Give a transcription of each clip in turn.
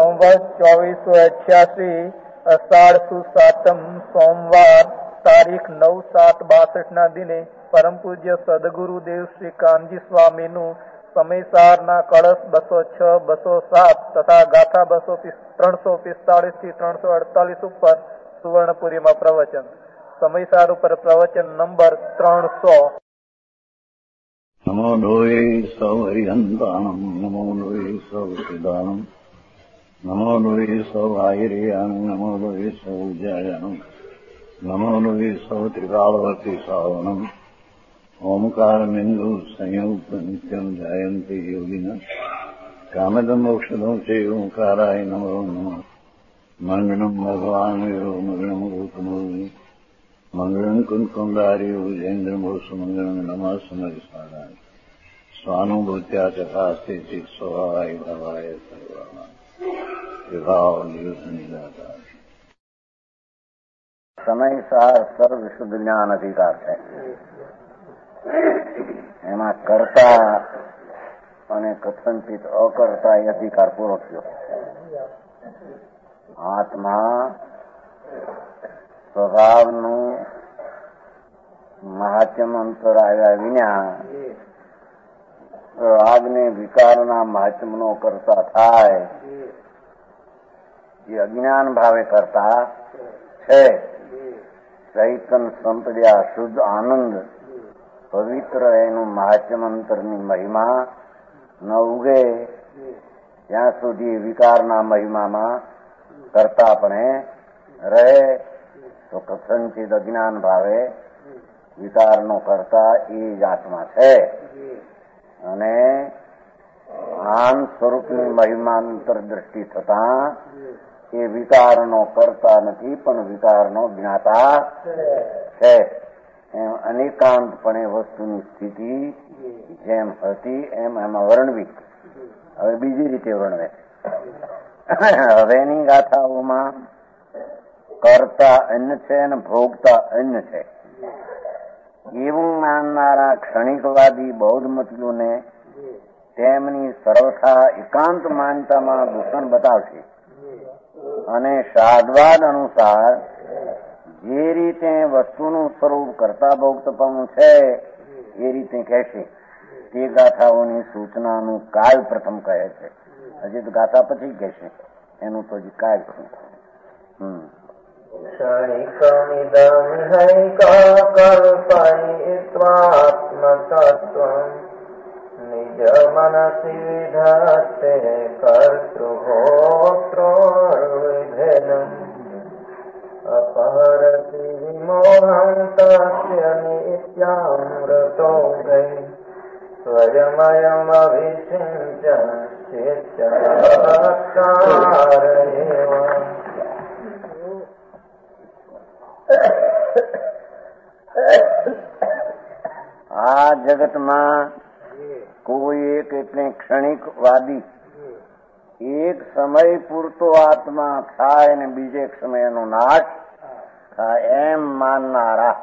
સંવત 2488 અષાઢ સુદ 7મ સોમવાર તારીખ 9/7/62 દિને પરમ પૂજ્ય સદગુરુદેવ શ્રી કાનજી સ્વામીનું સમયસારના કળશ 206, 207 તથા ગાથા 345 થી 348 ઉપર સુવર્ણપુરીમાં પ્રવચન. સમયસાર ઉપર પ્રવચન નંબર 300. નમો લોહે સૌ હરિહંતાણમ, નમો લોહે સૌ સિદ્ધાણમ, નમો લોહે સૌ આયર્યાણમ, નમો લોહે સૌ જયાણમ, નમો લોહે સૌ ત્રિકાળવતી સાવણમ. ઓમકારમિંદુ સંયુક્ત નિત્યમ જાયંતિ યોગિના કામદમ મોક્ષદમ છે ઓંકારાય નમો નમઃ. મંગળમ ભગવાન વિરો મંગળમ ગૌતમોની મંગળમ કુંકુંદાર્યો જૈન્દ્રમોસુ મંગળમ નમઃ સમરિસારાય સ્વાનુભૂત્યા ચકાસ્તે શિક્ષવાય ભવાય સર્વાય વિભાવ નિયુત નિરાકાર. સમયસાર સર્વ શુદ્ધ જ્ઞાન અધિકાર છે. એમાં કરતા અને કથનચિત અકર્તા એ અધિકાર પૂરો થયો. આત્મા સ્વભાવનું મહાત્મ અંતર આવ્યા વિના રાગને વિકારના મહાત્મનો કરતા થાય જે અજ્ઞાન ભાવે કરતા છે. ચૈતન સંપદ્યા શુદ્ધ આનંદ પવિત્ર એનું મહાત્મ અંતરની મહિમા ન ઉગે ત્યાં સુધી વિકારના મહિમામાં કરતા પણ રહે તો કથનચિત અજ્ઞાન ભાવે વિકારનો કરતા એ જ આત્મા છે. અને આન સ્વરૂપની મહિમાંતર દ્રષ્ટિ થતા એ વિકારનો કરતા નથી પણ વિકારનો જ્ઞાતા છે. એમ અનેકાંતપણે વસ્તુની સ્થિતિ જેમ હતી એમ એમાં વર્ણવી. હવે બીજી રીતે વર્ણવે. હવેની ગાથાઓમાં કરતા અન્ય છે અને ભોગતા અન્ય છે એવું માનનારા ક્ષણિકવાદી બૌદ્ધ મતીઓને તેમની સર્વથા એકાંત માન્યતામાં દૂષણ બતાવશે અને શાદ્વાદ અનુસાર જે રીતે વસ્તુનું સ્વરૂપ કરતા ભોગતપણું છે એ રીતે કહેશે. તે ગાથાઓની સૂચનાનું કાલ પ્રથમ કહે છે. હજી તો ગાથા પછી કહેશે એનું તો હજી કાલ છે. ક્ષણિકમિદં હૈકાકલ્પયિત્વાત્મતત્વં નિજ મનસિ વિધત્તે કર્તૃભોક્તૃર્વિભેદમ અપહરતિ વિમોહં તસ્ય નિત્યામૃતો ગૈ સ્વયમયમ અવિષિંચન ચિત્તકાર એવ. આ જગતમાં કોઈ એક એટલે ક્ષણિકવાદી એક સમય પૂરતો આત્મા થાય ને બીજે સમય એનો નાશ થાય એમ માનનારા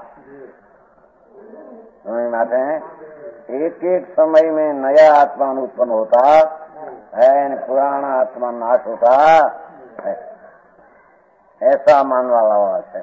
माते एक एक समय में नया आत्मा उत्पन्न होता है, पुराना आत्मा नाश होता है, ऐसा मानवा वाला है.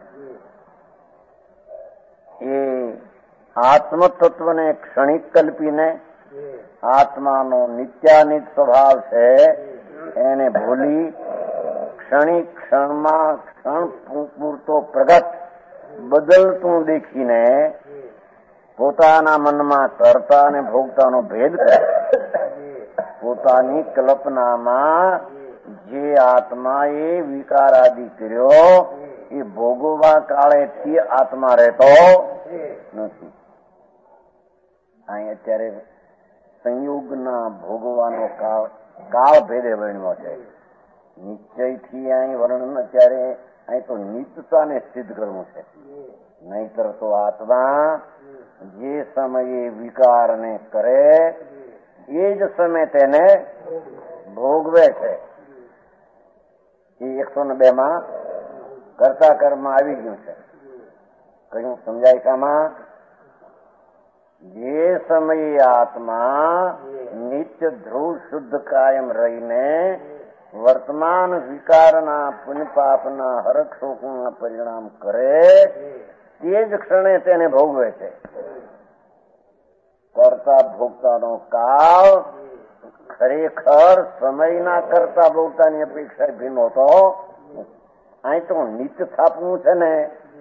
ये आत्म तत्व ने क्षणिक कल्पीने आत्मानो नित्यानित स्वभाव છે એને ભૂલી ક્ષણિક ક્ષણમાં ક્ષણ પૂરતો પ્રગટ બદલતું દેખીને પોતાના મનમાં કર્તા અને ભોગતાનો ભેદ કરે. પોતાની કલ્પનામાં જે આત્માએ વિકારાદિ કર્યો એ ભોગવવા કાળેથી આત્મા રહેતો નથી. અહીં અત્યારે સંયોગના ભોગવાનો કાળ ભેદે વર્ણ્યો છે. નિશ્ચયથી અહીં વર્ણન અત્યારે અહીં તો નિત્યતાને સિદ્ધ કરવું છે. નહીતર તો આત્મા જે સમયે વિકારને કરે એ જ સમય તેને ભોગવે છે. એ 102 માં કરતા કર્મ આવી ગયું છે. કયું સમજાય છે આમાં? જે સમયે આત્મા નિત્ય ધ્રુવ શુદ્ધ કાયમ રહીને વર્તમાન વિકારના પુણ્ય પાપના હરખ શોકના પરિણામ કરે તે જ ક્ષણે તેને ભોગવે છે. કરતા ભોગતાનો કાળ ખરેખર સમયના કરતા ભોગતાની અપેક્ષા ભીનો હતો. અહીં તો નિત્ય થાપવું છે ને.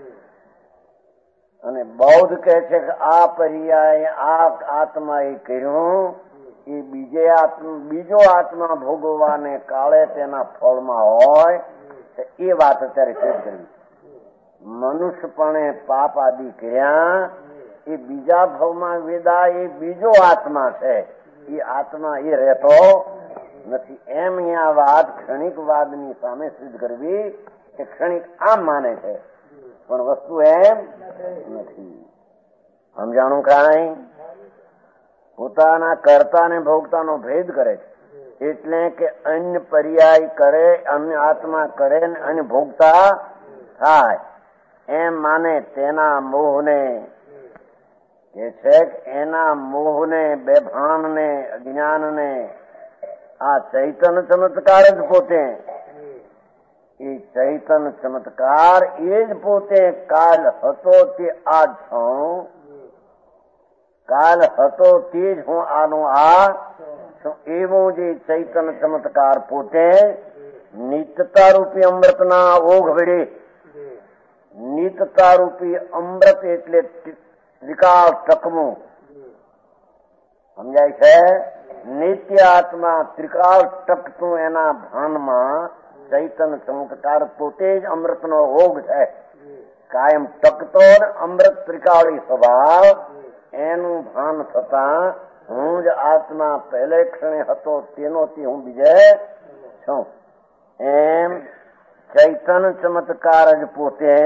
અને બૌદ્ધ કહે છે કે આ પર્યાય આ આત્માએ કર્યું એ બીજો આત્મા ભોગવવાને કાળે તેના ફળમાં હોય એ વાત અત્યારે શેર કરવી. મનુષ્યપણે પાપ આદિ કર્યા એ બીજા ભાવમાં વેદા એ બીજો આત્મા છે. એ આત્મા એ રહેતો નથી. એમ અહીંયા વાત ક્ષણિકવાદની સામે સિદ્ધ કરવી કે ક્ષણિક આમ માને છે પણ વસ્તુ એમ નથી. સમજાણું કાંઈ? પોતાના કર્તા ને ભોગતાનો ભેદ કરે છે. એટલે કે અન્ય પર્યાય કરે, અન્ય આત્મા કરે ને અન્ય ભોગતા થાય એમ માને તેના મોહને કે છે એના મોહને, બેભાનને, અજ્ઞાનને આ ચૈતન્ય ચમત્કાર જ પોતે, એ ચૈતન્ય ચમત્કાર એ જ પોતે કાલ હતો તે આજ છું, કાલ હતો તે જ હું આનો આ છું. એવું જે ચૈતન્ય ચમત્કાર પોતે નિત્યતા રૂપી અમૃતના ઓઘ વડે, નિત્યતા રૂપી અમૃત એટલે ત્રિકાળ ટકવું, સમજાય છે? નિત્ય આત્મા ત્રિકાળ ટકતું એના ભાનમાં ચૈતન્ય ચમત્કાર પોતે જ અમૃતનો ઓઘ છે. કાયમ ટકતો અમૃત ત્રિકાળી સ્વભાવ એનું ભાન થતા હું જ આત્મા પહેલે ક્ષણે હતો તેનોથી હું બીજે છું. એમ ચૈતન્ય ચમત્કાર જ પોતે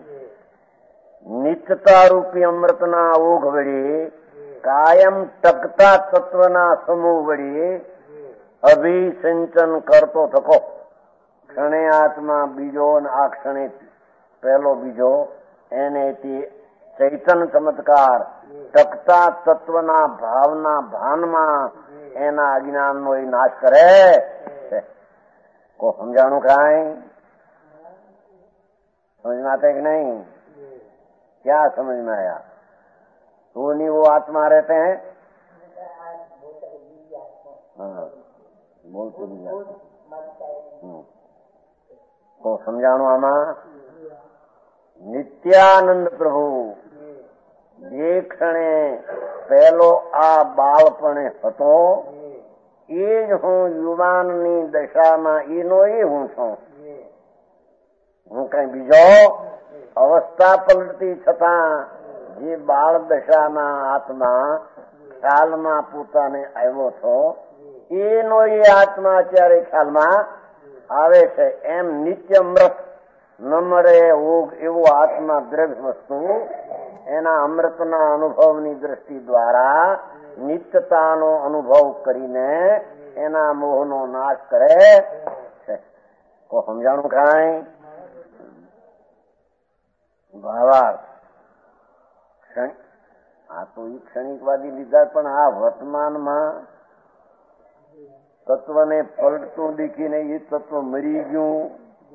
નિત્યતા રૂપી અમૃતના ઓઘ વળી કાયમ ટકતા તત્વના સમૂહ વળી અભિસિંચન કરતો થકો. ક્ષણે આત્મા બીજો અને આ ક્ષણે પહેલો બીજો, એને ચૈતન્ય ચમત્કાર ટકતા તત્વના ભાવના ભાનમાં એના અજ્ઞાનનો એ નાશ કરે છે. કો સમજાણું કાંઈ? समझ में आता है कि नहीं? क्या समझ में आया? वो नहीं वो आत्मा रहते हैं, हाँ बोलते भी तो समझाणु आमा નિત્યાનંદ પ્રભુ જે ક્ષણે પહેલો આ બાળપણે હતો એ જ હું યુવાનની દશામાં એનો એ હું છું. હું કઈ બીજો અવસ્થા પલટતી છતાં જે બાળ દશાના આત્મા ખ્યાલમાં પોતાને આવ્યો છો એનો એ આત્મા અત્યારે ખ્યાલમાં આવે છે. એમ નિત્ય અમૃત ન મળે એવો આત્મા દ્રવ્ય વસ્તુ એના અમૃતના અનુભવની દ્રષ્ટિ દ્વારા નિત્યતાનો અનુભવ કરીને એના મોહનો નાશ કરે છે. તો સમજાણું કાંઈ? ભાવાર્થ આ તો એ ક્ષણિકવાદી લીધા પણ આ વર્તમાનમાં તત્વને પલટતું દેખીને એ તત્વ મરી ગયું,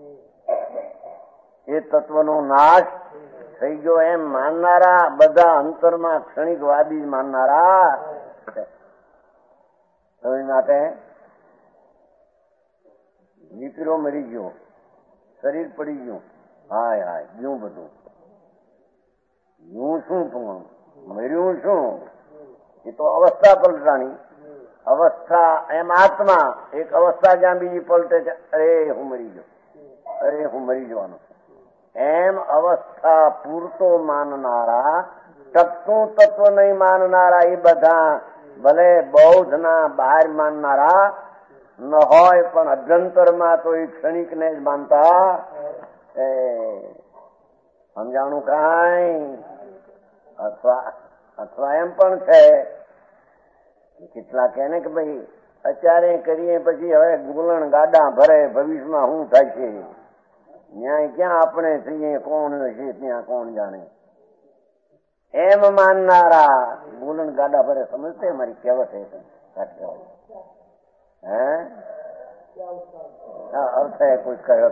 એ તત્વનો નાશ થઈ ગયો એમ માનનારા બધા અંતરમાં ક્ષણિકવાદી માનનારા સમજ માટે દીકરો મરી ગયો, શરીર પડી ગયું, હાય હાય ગયું બધું, હું શું પણ મર્યું શું? એ તો અવસ્થા પલટાણી અવસ્થા. એમ આત્મા એક અવસ્થા જ્યાં બીજી પલટે છે, અરે હું મરી ગયો, અરે હું મરી જવાનો. એમ અવસ્થા પૂરતો માનનારા, ટકતું તત્વ નહીં માનનારા એ બધા ભલે બૌદ્ધના બહાર માનનારા ન હોય પણ અભ્યંતરમાં તો એ ક્ષણિકને જ માનતા. સમજાણું કાંઈ? અથવા એમ પણ છે કેટલા કહે ને કે ભાઈ અત્યારે કરીએ પછી હવે ગુલણ ગાડા ભરે, ભવિષ્યમાં શું થાય છે ન્યાય ક્યાં આપણે થઈએ, કોણ છે ત્યાં કોણ જાણે. એમ માનનારા ગુલણ ગાડા ભરે સમજતે મારી કહેવત હે अर्थ है कुछ कहो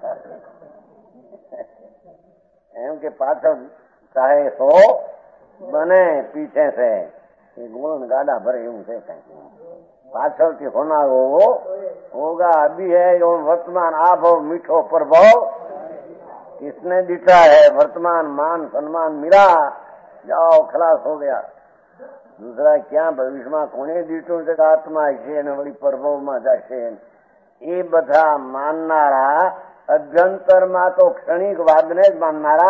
एम के पाछળ चाहे 100 बने पीछे से गुण गाड़ा भरे એવું છે કઈ પાછળથી હોનારો होगा अभी है जो वर्तमान आभव मीठो प्रभाव किसने दिखा है वर्तमान मान सम्मान मिला जाओ खलास हो गया दूसरा क्या भविष्य में कोने દીઠું છે કે આત્મા છે ને વળી પ્રભાવમાં જશે એ બધા માનનારા અભ્યંતરમાં તો ક્ષણિકવાદને જ માનનારા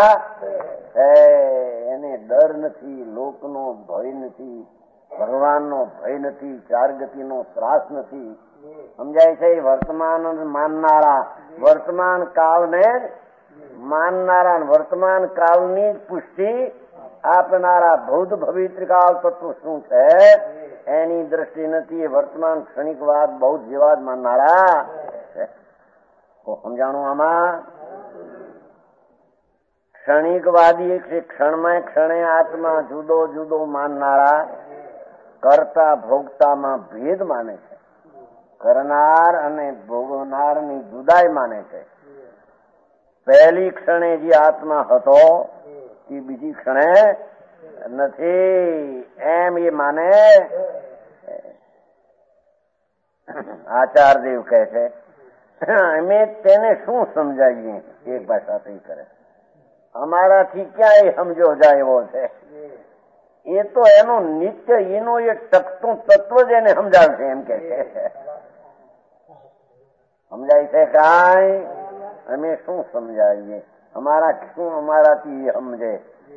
એને ડર નથી લોકનો ભય નથી ભગવાનનો ભય નથી ચાર ગતિનો ત્રાસ નથી સમજાય છે વર્તમાન માનનારા વર્તમાન કાળને માનનારા વર્તમાન કાળની પુષ્ટિ આપનારા ભૂત ભવિષ્યકાળ તત્વ શું છે એની દ્રષ્ટિ નથી વર્તમાન ક્ષણિકવાદ બૌદ્ધ જીવાદ માનનારા સમજાણું આમાં ક્ષણિકવાદી ક્ષણમાં ક્ષણે આત્મા જુદો જુદો માનનારા કરતા ભોગતામાં ભેદ માને છે કરનાર અને ભોગવનારની જુદાઈ માને છે પહેલી ક્ષણે જે આત્મા હતો તે બીજી ક્ષણે નથી એમ એ માને આચાર્યદેવ કહે છે અમે તેને શું સમજાવીએ એક ભાષા થઈ કરે અમારાથી ક્યાં એ સમજો જાય એવો છે એ તો એનું નિત્ય એનું એ ટકતું તત્વ જ એને સમજાવશે એમ કે છે સમજાય છે કાંઈ અમે શું સમજાવીએ અમારા શું અમારાથી સમજે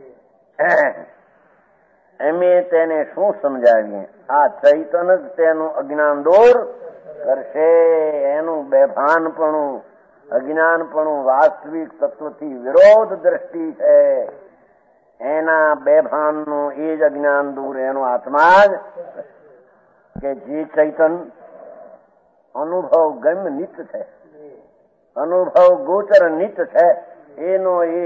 અમે તેને શું સમજાવીએ આ ચૈતન્ય જ તેનું અજ્ઞાન દૂર કરશે એનું બેભાનપણું અજ્ઞાનપણું વાસ્તવિક તત્વથી વિરોધ દ્રષ્ટિ છે એના બેભાનનું એ જ અજ્ઞાન દૂર એનો આત્મા જ કે જે ચૈતન અનુભવ ગમ્ય નિત્ય છે અનુભવ ગોચર નિત્ય છે એનો એ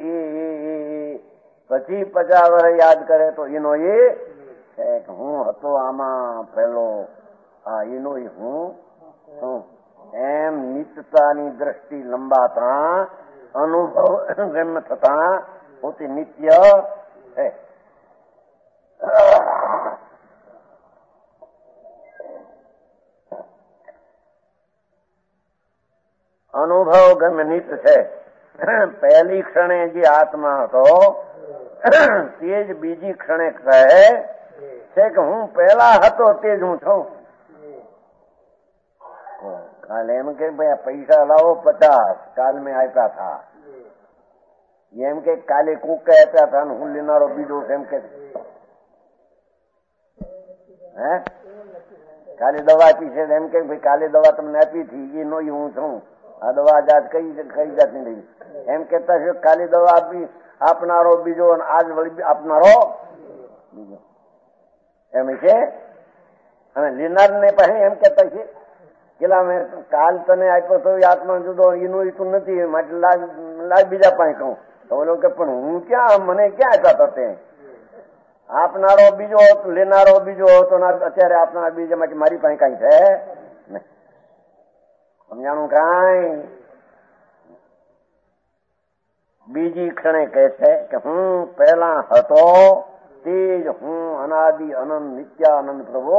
પછી 50 વર્ષ યાદ કરે તો એનો એ છે કે હું હતો આમાં પહેલો એનો હું છું એમ નિત્યતાની દ્રષ્ટિ લંબાતા અનુભવ ગમ્ય થતા પોતે નિત્ય છે અનુભવ ગમ્ય નિત્ય છે પહેલી ક્ષણે જે આત્મા હતો તે જ બીજી ક્ષણે કહે છે કે હું પહેલા હતો તે જ હું છું કાલે એમ કે ભાઈ પૈસા લાવો 50 કાલ મેં આપ્યા था એમ કે કાલે કુકે આપ્યા था હું લેનારો બીજો એમ કે હે કાલે દવા આપી છે એમ કે ભાઈ કાલે દવા તમને આપી थी એનો હું છું આ દવા આજ કઈ જાતની નહીં એમ કેતા છે કાલે દવા આપી આપનારો બીજો અને આજ વળી આપનારો બીજો એમ છે અને લેનારને પાસે એમ કેતા છે પેલા મેં કાલ તને આપ્યો તો આત્મા જુદો એનું તું નથી માટે લાજ બીજા પાસે કહું તો બોલો કે પણ હું ક્યાં મને ક્યાં આપ્યા હતા તે આપનારો બીજો લેનારો બીજો હતો અત્યારે આપનારા બીજા માટે મારી પાસે કઈ છે સમજાણું કાંઈ બીજી ક્ષણે કહે છે કે હું પહેલા હતો તે જ હું અનાદિ અનંત નિત્યાનંદ પ્રભુ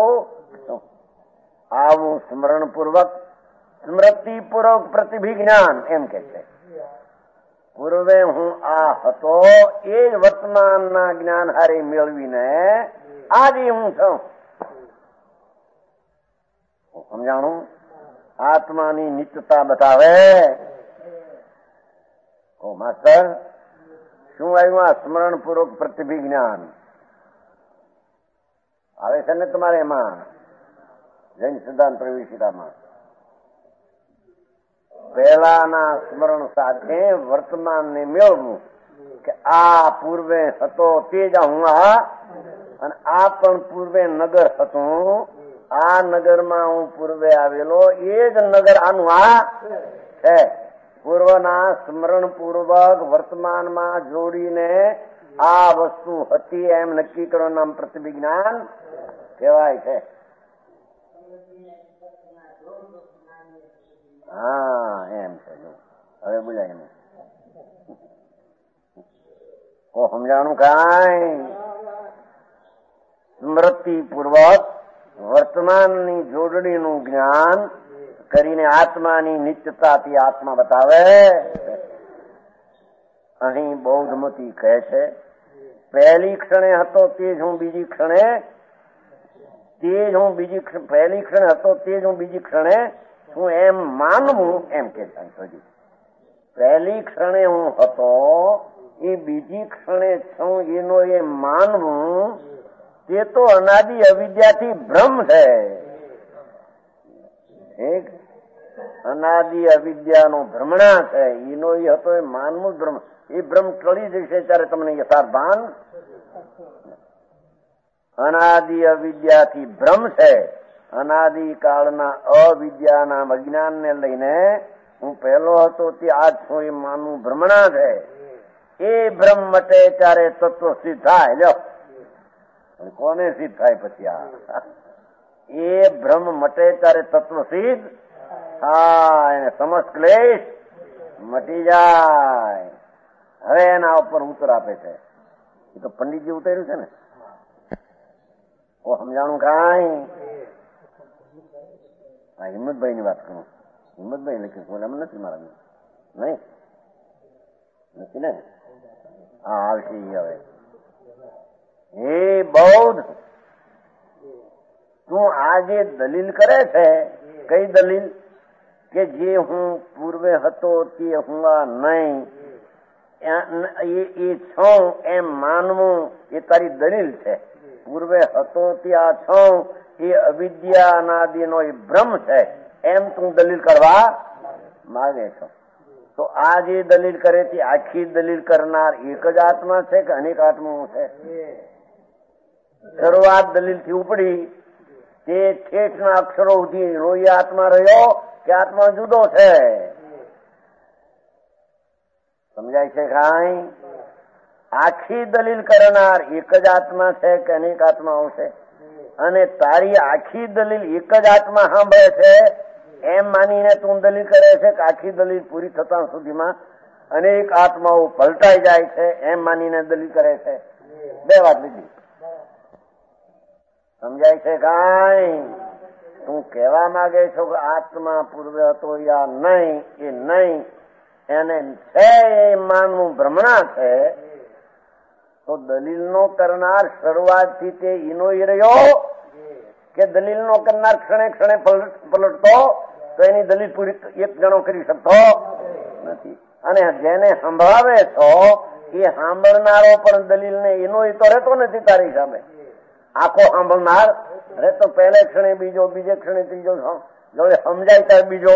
આવું સ્મરણપૂર્વક સ્મૃતિપૂર્વક પ્રતિભિજ્ઞાન એમ કે છે પૂર્વે હું આ હતો એ જ વર્તમાનના જ્ઞાન હારે મેળવીને આજે હું છું સમજાણું આત્માની નિત્યતા બતાવે ઓ માસ્ટર શું આવ્યું આ સ્મરણપૂર્વક પ્રતિભિજ્ઞાન આવે છે ને તમારે એમાં જૈન સિદ્ધાંત પ્રવેશિકામાં પહેલાના સ્મરણ સાથે વર્તમાનને મેળવવું કે આ પૂર્વે હતો તે જ હું આ અને આ પણ પૂર્વે નગર હતું આ નગરમાં હું પૂર્વે આવેલો એ જ નગર આનું આ છે પૂર્વના સ્મરણ પૂર્વક વર્તમાનમાં જોડીને આ વસ્તુ હતી એમ નક્કી કરવાનું નામ પ્રતિવિજ્ઞાન કહેવાય છે હા એમ છે. હવે બોલાય નહીં. સમજાણું કાંઈ? સ્મૃતિપૂર્વક વર્તમાનની જોડણીનું જ્ઞાન કરીને આત્માની નિત્યતાથી આત્મા બતાવે. અહીં બૌદ્ધમતી કહે છે પહેલી ક્ષણે હતો તે જ હું બીજી ક્ષણે, પહેલી ક્ષણે હતો તે જ હું બીજી ક્ષણે હું એમ માનવું. એમ કે પહેલી ક્ષણે હું હતો એ બીજી ક્ષણે છું એનો એ માનવું, તે તો અનાદિ અવિદ્યાથી ભ્રમ છે. એક અનાદિ અવિદ્યાનો ભ્રમણા છે, એનો એ હતો એ માનવું ભ્રમ. એ ભ્રમ ટળી જશે ત્યારે તમને યથાર્થ ભાન. અનાદિ અવિદ્યાથી ભ્રમ છે. અનાદિ કાળના અવિદ્યાના અજ્ઞાનને લઈને હું પહેલો હતો તે આજ છું એ માનવું ભ્રમણા છે. એ ભ્રમ મટે ત્યારે તત્વ સિદ્ધ થાય. લ્યો કોને સિદ્ધ થાય પછી? આ એ ભ્રમ મટે ત્યારે તત્વ સિદ્ધ થાય, સમસ્ત ક્લેશ મટી જાય. હવે એના ઉપર ઉત્તર આપે છે. એ તો પંડિતજી ઉતાર્યું છે ને. ઓ સમજાણું કાંઈ? હા, હિંમતભાઈ ની વાત કરું. હિંમતભાઈ લખ્યું બોલે એમ નથી મારા નહીં નથી ને. હા આવશે હવે. હે બૌદ્ધ, તું આ જે દલીલ કરે છે, કઈ દલીલ? કે જે હું પૂર્વે હતો તે હું આ નહીં, એ છું એમ માનવું, એ તારી દલીલ છે. પૂર્વે હતો તે આ છું એ અવિદ્યા અનાદિનો એ ભ્રમ છે, એમ તું દલીલ કરવા માંગે છો. તો આ જે દલીલ કરે તે આખી દલીલ કરનાર એક જ આત્મા છે કે અનેક આત્માઓ છે? શરૂઆત દલીલ થી ઉપડી તે ઠેઠના અક્ષરો સુધી રોઈ આત્મા રહ્યો કે આત્મા જુદો છે? સમજાય છે કાંઈ? આખી દલીલ કરનાર એક જ આત્મા છે કે અનેક આત્માઓ છે? અને તારી આખી દલીલ એક જ આત્મા સાંભળે છે એમ માનીને તું દલીલ કરે છે કે આખી દલીલ પૂરી થતા સુધીમાં અનેક આત્માઓ પલટાઈ જાય છે એમ માનીને દલીલ કરે છે? બે વાત લીધી. સમજાય છે કાંઈ? તું કહેવા માંગે છો કે આત્મા પૂર્વે હતો યા નહીં, એ નહીં એને છે એ માનવું ભ્રમણા છે. તો દલીલનો કરનાર શરૂઆતથી તે ઈનો ઈ રહ્યો કે દલીલનો કરનાર ક્ષણે ક્ષણે પલટતો તો એની દલીલ પૂરી એક જણો કરી શકતો નથી. અને જેને સંભળાવે છો એ સાંભળનારો પણ દલીલને એનો ઈ તો રહેતો નથી તારી સામે. આખો સાંભળનાર રહેતો પહેલે ક્ષણે બીજો, બીજે ક્ષણે ત્રીજો, જોડે સમજાય ત્યારે બીજો.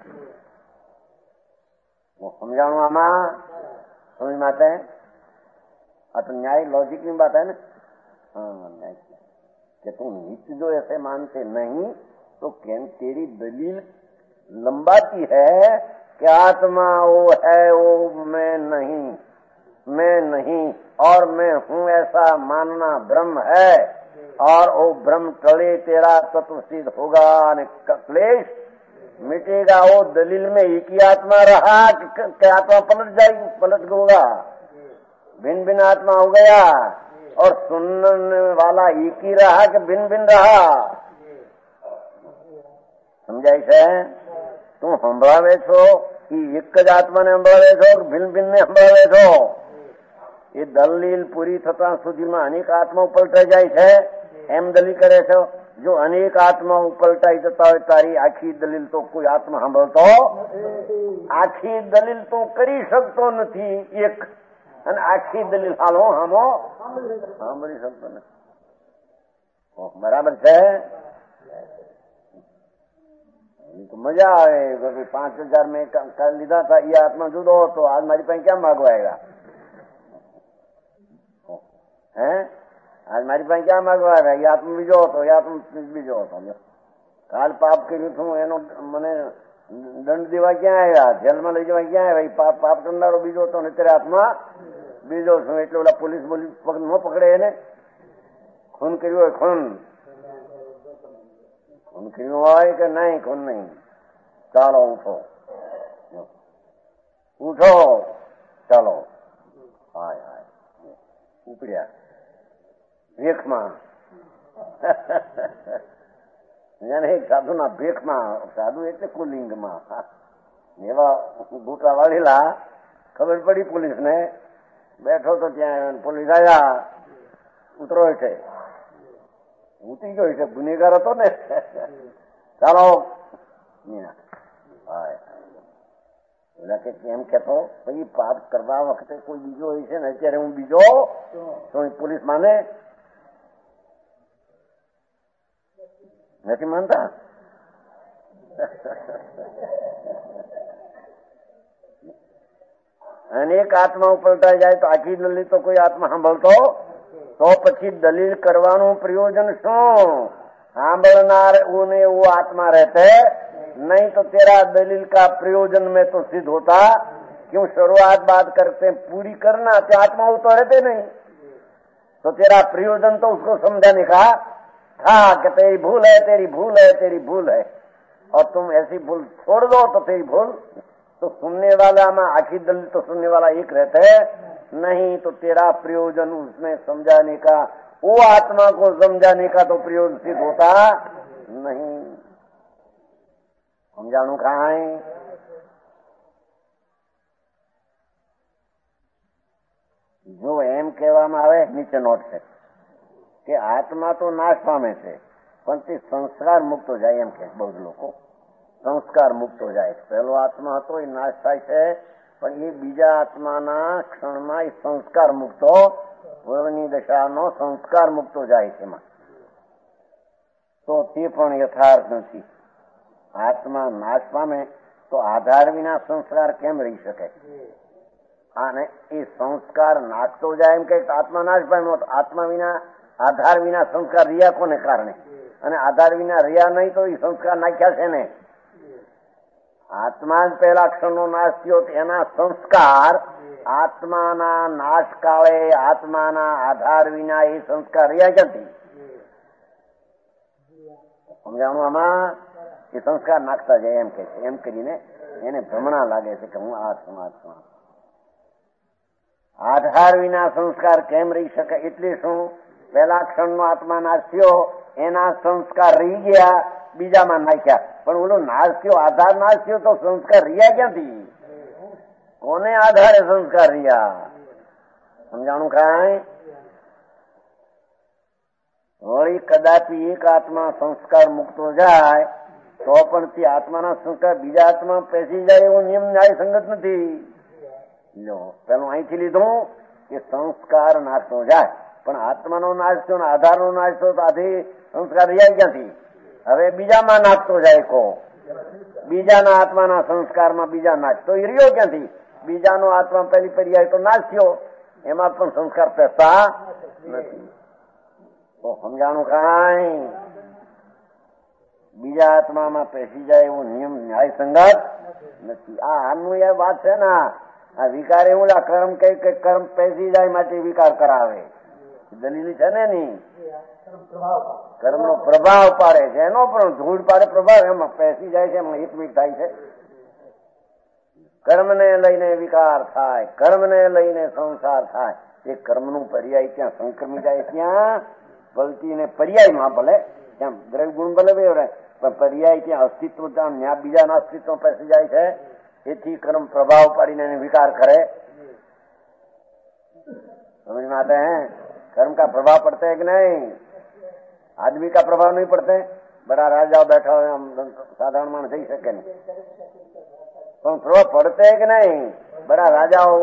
સમજાણું આમાં? સમજ માટે આ તો न्याय लॉजिक की बात है ना. हाँ न्याय कि तुम नित्य जो ऐसे मानते नहीं तो क्या तेरी दलील लंबाती है कि आत्मा वो है वो मैं नहीं और मैं हूँ ऐसा मानना भ्रम है और वो भ्रम टले तेरा तत्व सिद्ध होगा ने क्लेश मिटेगा. वो दलील में एक ही आत्मा रहा कि आत्मा पलट होगा, भिन्न भिन्न आत्मा हो गया और सुनने वाला एक ही रहा कि भिन्न भिन्न रहा? समझाय છે? તું સંભળાવે છો એ એક જ આત્માને સંભળાવે છો કે ભિન્ન ભિન્નને સંભળાવે છો? એ દલીલ પૂરી થતા સુધીમાં અનેક આત્માઓ પલટાઈ જાય છે એમ દલીલ કરે છો? જો અનેક આત્માઓ પલટાઈ જતા હોય તારી આખી દલીલ તો કોઈ આત્મા સાંભળતો, આખી દલીલ તું કરી શકતો નથી એક, અને આખી દલીલ હાલો હામો સાંભળી શકતો નથી. બરાબર છે? તો મજા આવે. 5,000 મેં લીધા હતા એ આત્મા જુદો હતો, આજ મારી પાસે ક્યાં માગવા આવ્યા? હે આજ મારી પાસે ક્યાં માગવા આવ્યા? એ આત્મા બીજો હતો, એ આત્મા બીજો હતો. કાલ પાપ કર્યું હતું એનો મને દંડ દેવા ક્યાં આવ્યા? જેલમાં લઈ જવા ક્યાં આવ્યા? પાપ કરનારો બીજો હતો ને અત્યારે આત્મા બીજો છું. એટલે ઓલા પોલીસ ન પકડે એને. ખૂન કર્યું હોય ખૂન કર્યું હોય કે નહીં, ખૂન નહીં. ચાલો ઉઠો, ઉઠો, ચાલો. હાય હાય ઉપડ્યા ભેખમાં. એક સાધુના ભેખમાં, સાધુ એટલે કુલિંગમાં એવા બુટા વાળેલા. ખબર પડી પોલીસને, બેઠો તો ત્યાં પોલીસ આવ્યા, ઉતરો છે, ઉતરી ગયો છે, ગુનેગાર હતો ને. ચાલો એમ કેતો પછી પાપ કરવા વખતે કોઈ બીજો હોય છે ને, અત્યારે હું બીજો તો પોલીસ માને નથી માનતા. અને એક આત્મા ઉપલટાઈ જાય તો આખી દલીલ તો કોઈ આત્મા સાંભળતો તો પછી દલીલ કરવાનું પ્રયોજન શું? સાંભળનાર वो आत्मा रहते नहीं तो तेरा दलील का प्रयोजन में तो सिद्ध होता. क्यों शुरुआत बात करते पूरी करना, तो आत्मा वो तो रहते नहीं, तो तेरा प्रयोजन तो उसको समझाने का था कि तेरी भूल है, तेरी भूल है, तेरी भूल है, और तुम ऐसी भूल छोड़ दो तो तेरी भूल. तो सुनने वाला में आखिर दलील तो सुनने वाला एक रहते नहीं, तो तेरा प्रयोजन उसमें समझाने का, वो आत्मा को समझाने का तो प्रयोजन सिद्ध होता नहीं. સમજાણું કાંઈ? જો એમ કહેવામાં આવે નીચે નોટ છે કે આત્મા તો નાશ પામે છે પણ તે સંસ્કાર મુક્ત જાય, એમ કે બહુ લોકો સંસ્કાર મુક્ત જાય. પહેલો આત્મા હતો એ નાશ થાય છે, પણ એ બીજા આત્માના ક્ષણમાં એ સંસ્કાર મુક્તો પૂર્વની દશાનો સંસ્કાર મુક્તો જાય છે. તો તે પણ યથાર્થ નથી. આત્મા નાશ પામે તો આધાર વિના સંસ્કાર કેમ રહી શકે? અને એ સંસ્કાર નાખતો જાય, એમ કે આત્મા નાશ પામ્યો તો આત્મા વિના આધાર વિના સંસ્કાર રહ્યા કોને કારણે? અને આધાર વિના રહ્યા નહીં તો એ સંસ્કાર નાખ્યા છે ને. આત્મા જ પહેલા ક્ષણનો નાશ થયો તો એના સંસ્કાર આત્માના નાશ કાળે આત્માના આધાર વિના એ સંસ્કાર રહ્યા ક્યાંથી? સમજાણું? આમાં એ સંસ્કાર નાખતા જાય એમ કે છે. એમ કરીને એને ભ્રમણા લાગે છે કે હું આ છું, આ છું. આધાર વિના સંસ્કાર કેમ રહી શકે? એટલે શું? પહેલા ક્ષણનો આત્મા નાશ થયો, એના સંસ્કાર રહી ગયા, બીજામાં નાખ્યા. પણ ઓલો નાશ થયો, આધાર નાશ થયો તો સંસ્કાર રહ્યા ક્યાંથી? કોને આધારે સંસ્કાર રહ્યા? સમજાણું કાંઈ? વળી કદાપી એક આત્મા સંસ્કાર મુક્તો જાય તો પણ તે આત્માના સંસ્કાર બીજા આત્મા પેસી જાય એવો નિયમ ન્યાય સંગત નથી. લો પેલું અહીંથી લીધું કે સંસ્કાર નાશતો જાય, પણ આત્માનો નાશ થયો ને આધારનો નાશ થયો તો આથી સંસ્કાર રહ્યા ક્યાંથી? હવે બીજામાં નાખતો જાય કો, બીજાના આત્માના સંસ્કારમાં બીજા નાશ તો એ રહ્યો ક્યાંથી? બીજાનો આત્મા પહેલી પર્યાય તો નાશ થયો, એમાં પણ સંસ્કાર પેસતા નથી. તો સમજાણું કાંઈ? બીજા આત્મામાં પેસી જાય એવો નિયમ ન્યાય સંગત નથી. આનું એ વાત છે ને, આ વિકાર એવું કર્મ કઈ કર્મ પેસી જાય માટે વિકાર કરાવે, દલીલ છે ને ની. કર્મનો પ્રભાવ પાડે છે, એનો પણ ધૂળ પાડે પ્રભાવ, એમાં પેસી જાય છે, એમાં એકમિક થાય છે. કર્મને લઈને વિકાર થાય, કર્મને લઈને સંસાર થાય. એ કર્મનું પર્યાય ત્યાં સંક્રમી જાય, ત્યાં પલટીને પર્યાયમાં ભલે ત્યાં દ્રવ્ય ગુણ ભલે બે રહે, પણ પર્યાય ત્યાં અસ્તિત્વ ત્યાં બીજાના અસ્તિત્વ પેસી જાય છે. એથી કર્મ પ્રભાવ પાડીને એને વિકાર કરે. समझ में आते हैं? कर्म का प्रभाव पड़ता है कि नहीं? आदमी का प्रभाव नहीं पड़ते? बड़ा राजा बैठा हुआ हम साधारण मानस जई सके नहीं, तो प्रभाव पड़ते है कि नहीं? बड़ा राजा हो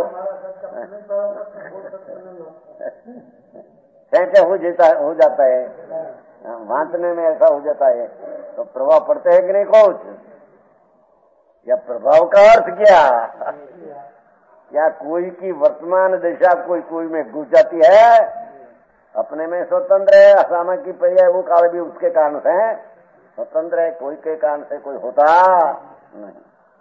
कैसे हो जाता है, वांचने में ऐसा हो जाता है, तो प्रभाव पड़ते है कि नहीं कुछ? या प्रभाव का अर्थ क्या? क्या कोई की वर्तमान दशा कोई में घुस जाती है? अपने में स्वतंत्र है, असामा की पर्याय वो काल भी उसके कारण से स्वतंत्र है, कोई के कारण से कोई होता नहीं.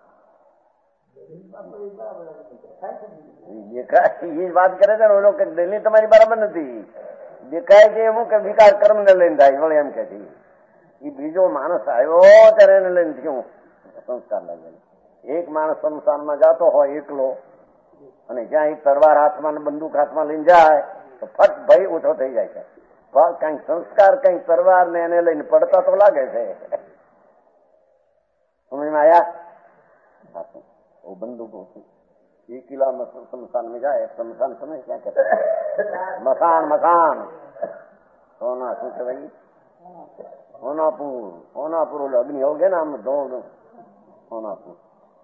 ये बात करे છે ને ઓલો કે દિલ્હી તમારી બરાબર નથી. દેખાય છે એવું કે વિકાર કર્મને લઈને થાય, વળી એમ કે છે એ બીજો માણસ આવ્યો ત્યારે એને લઈને થયું. સંસ્કાર લાગેલા. એક માણસ સંસારમાં જતો હોય એકલો અને જ્યાં એક તરવાર હાથમાં બંદૂક હાથમાં લઈને જાય તો ફટ ભય ઓછો થઈ જાય છે. કઈક સંસ્કાર કઈક તરવાર ને એને લઈને પડતા તો લાગે છે. સમજમાં આયા? वो बंदूक होती 1 किलोमीटर शमशान में जाए. शमशान समझ क्या कहते हैं? मकान मकान सोना શું કહેવાય? હોનાપુર ઓલો અગ્નિ હો ગયા ને આમ દોડ હોનાપુર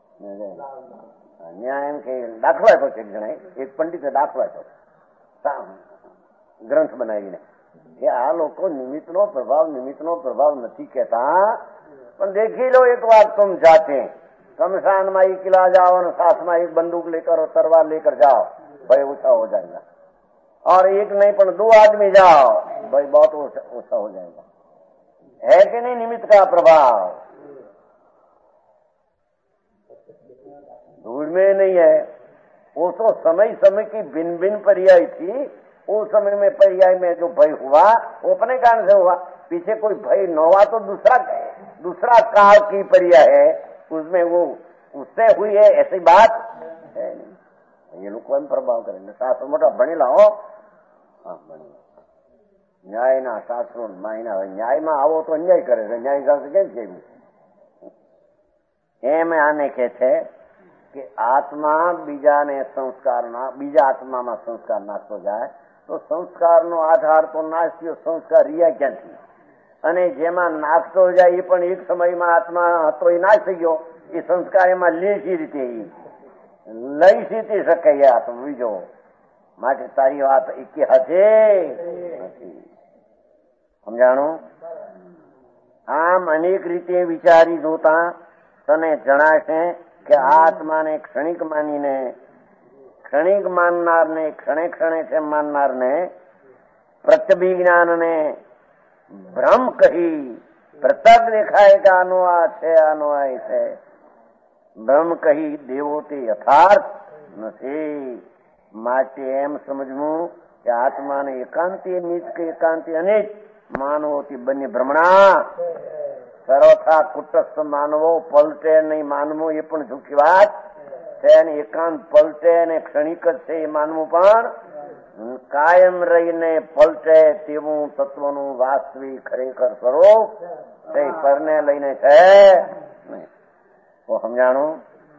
ન્યાય એમ કે દાખલો આપ્યો છે. એક જણા એક પંડિતે દાખલો આપ્યો ગ્રંથ બનાવીને કે આ લોકો નિમિત્તનો પ્રભાવ નથી કહેતા, પણ દેખી લો एक बार तुम जाते शमशान में 1 किला जाओ और साथ में एक बंदूक लेकर और तलवार लेकर जाओ, भय ऊंचा हो जाएगा. और एक नहीं पर 2 आदमी जाओ, भाई बहुत ऊंचा हो जाएगा. है कि नहीं निमित्त का प्रभाव? धूल में नहीं है. वो तो समय की भिन्न भिन्न पर्याय थी. उस समय में पर्याय में जो भय हुआ वो अपने कारण से हुआ. पीछे कोई भय न हुआ तो दूसरा काल की पर्याय है, उसमें वो उससे हुई है, ऐसी बात है नहीं. ये लोग एम प्रभाव करेंगे. शास्त्र मोटा भणेला हो. हाँ भणेला ન્યાયના શાસ્ત્રો માયના ન્યાયમાં આવો તો અન્યાય કરે છે. ન્યાય શાસ્ત્ર કેમ છે એમ આને કે છે કે આત્મા બીજા આત્મામાં સંસ્કાર નાખતો જાય તો સંસ્કારનો આધાર તો નાશ થયો. સંસ્કાર રહ્યા ક્યાંથી? અને જેમાં નાખતો જાય એ પણ એક સમયમાં આત્મા હતો એ નાશ થઈ ગયો. એ સંસ્કાર એમાં લેશી રીતે લઈ સીધી શકે એ આત્મા બીજો. માટે તારી વાત એકે હશે નથી. સમજાણું? આમ અનેક રીતે વિચારી જોતા તને જણાશે કે આ આત્માને ક્ષણિક માનીને ક્ષણિક માનનારને ક્ષણે છે માનનારને પ્રત્યભિજ્ઞાનને ભ્રમ કહી પ્રત્યક્ષ દેખાય કે આનો આ છે આનો આ છે ભ્રમ કહી દેવો તે યથાર્થ નથી. માટે એમ સમજવું કે આત્માને એકાંતી નીચ કે એકાંતી અનિચ માનવો તે બંને ભ્રમણા. સર્વથા કુટસ્થ માનવો પલટે નહીં માનવું એ પણ ઝૂકી વાત છે. અને એકાંત પલટે અને ક્ષણિક જ છે એ માનવું પણ કાયમ રહીને પલટે તેવું તત્વનું વાસ્તવિક ખરેખર સ્વરૂપ તે પરને લઈને છે નહીં. તો સમજાણું?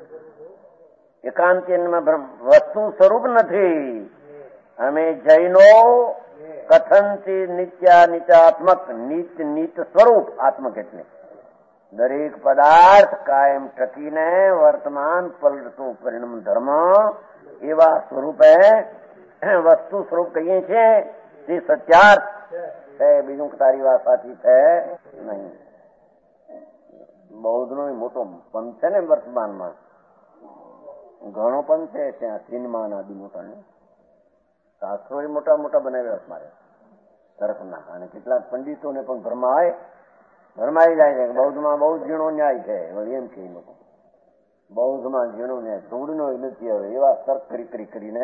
એકાંતિમાં વસ્તુ સ્વરૂપ નથી. અમે જૈનો કથનથી નિત્યાત્મક નીત સ્વરૂપ આત્મક એટલે દરેક પદાર્થ કાયમ ટકીને વર્તમાન પલટતું પરિણામ ધર્મ એવા સ્વરૂપે વસ્તુ સ્વરૂપ કહીએ છીએ તે સત્યાર્થ છે. બીજું તારી વાત સાચી છે નહીં. બૌદ્ધનો મોટો પંથ છે ને વર્તમાનમાં ઘણો પંથ છે. ત્યાં સિનેમા આદિ મોટા ને શાસ્ત્રો એ મોટા મોટા બનાવ્યા મારે તર્કના. અને કેટલાક પંડિતોને પણ ભરમાઈ જાય છે. બૌદ્ધમાં બહુ ઝીણો ન્યાય છે એમ છે એ લોકો. બૌદ્ધમાં ઝીણો ન્યાય ધૂળનો નથી. હવે એવા તર્ક કરીને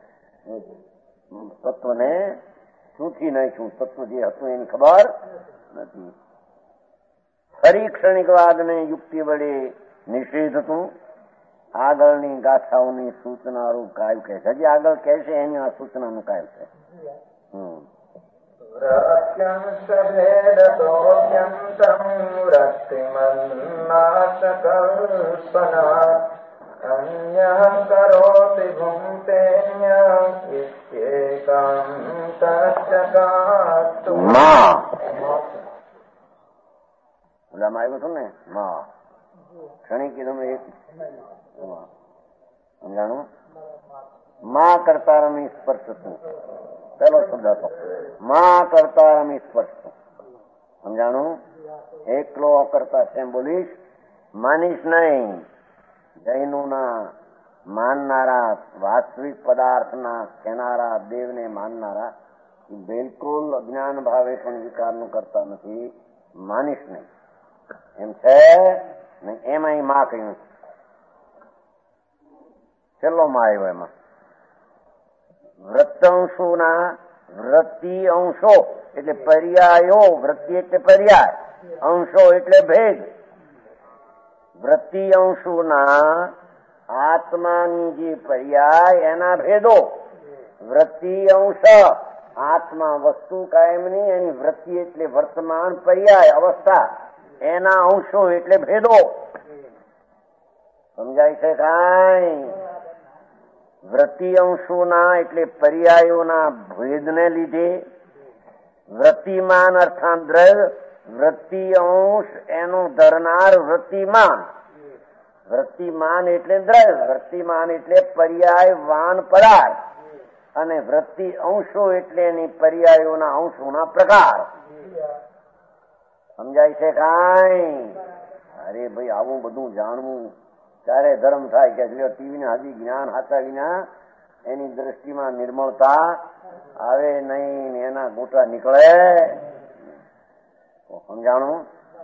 તત્વને સૂથી નાખ્યું. તત્વ જે હતું એની ખબર નથી. ફરી ક્ષણિકવાદને યુક્તિ વડે નિષેધ હતું. આગળની ગાથાઓની સૂચનારૂપ કાવ્ય કહે છે. હજી આગળ કહે છે એની આ સૂચનાનું કાવ્ય છે. ઓલામાં આવ્યું હતું ને ક્ષણિક કીધું એક સમજાણું? માં કરતા રમી સ્પર્શતું પેલો શબ્દ હતો. માં કરતા રમી સ્પર્શતું. સમજાણું? એકલો કરતા એમ બોલીશ માનીશ નહીં. જૈનોના માનનારા વાસ્તવિક પદાર્થના કહેનારા દેવને માનનારા બિલકુલ અજ્ઞાન ભાવે પણ વિકારનું કરતા નથી. માનીશ નહીં એમ છે. એમાં માં કહ્યું છેલ્લો માં આવ્યો. એમાં વૃત્તંશોના વૃત્તિ અંશો એટલે પર્યાયો. વૃત્તિ એટલે પર્યાય, અંશો એટલે ભેદ. વૃત્તિ અંશોના આત્માની જે પર્યાય એના ભેદો. વૃત્તિ અંશ આત્મા વસ્તુ કાયમની, એની વૃત્તિ એટલે વર્તમાન પર્યાય અવસ્થા, એના અંશો એટલે ભેદો. સમજાય છે કાંઈ? વૃત્તિ અંશોના એટલે પર્યાયોના ભેદને લીધે વૃત્તિમાન અર્થાત દ્રવ્ય, વૃત્તિ અંશ એનો ધરનાર વૃત્તિમાન. વૃત્તિમાન એટલે દ્રવ્ય, વૃત્તિમાન એટલે પર્યાયવાન પદાર્થ, અને વૃત્તિ અંશો એટલે એની પર્યાયોના અંશોના પ્રકાર. સમજાય છે કાંઈ? અરે ભાઈ, આવું બધું જાણવું ત્યારે ધર્મ થાય કે ટીવીના હાજી જ્ઞાન હાથા વિના એની દ્રષ્ટિમાં નિર્મળતા આવે નહીં, એના ગોટા નીકળે. સમજાણું?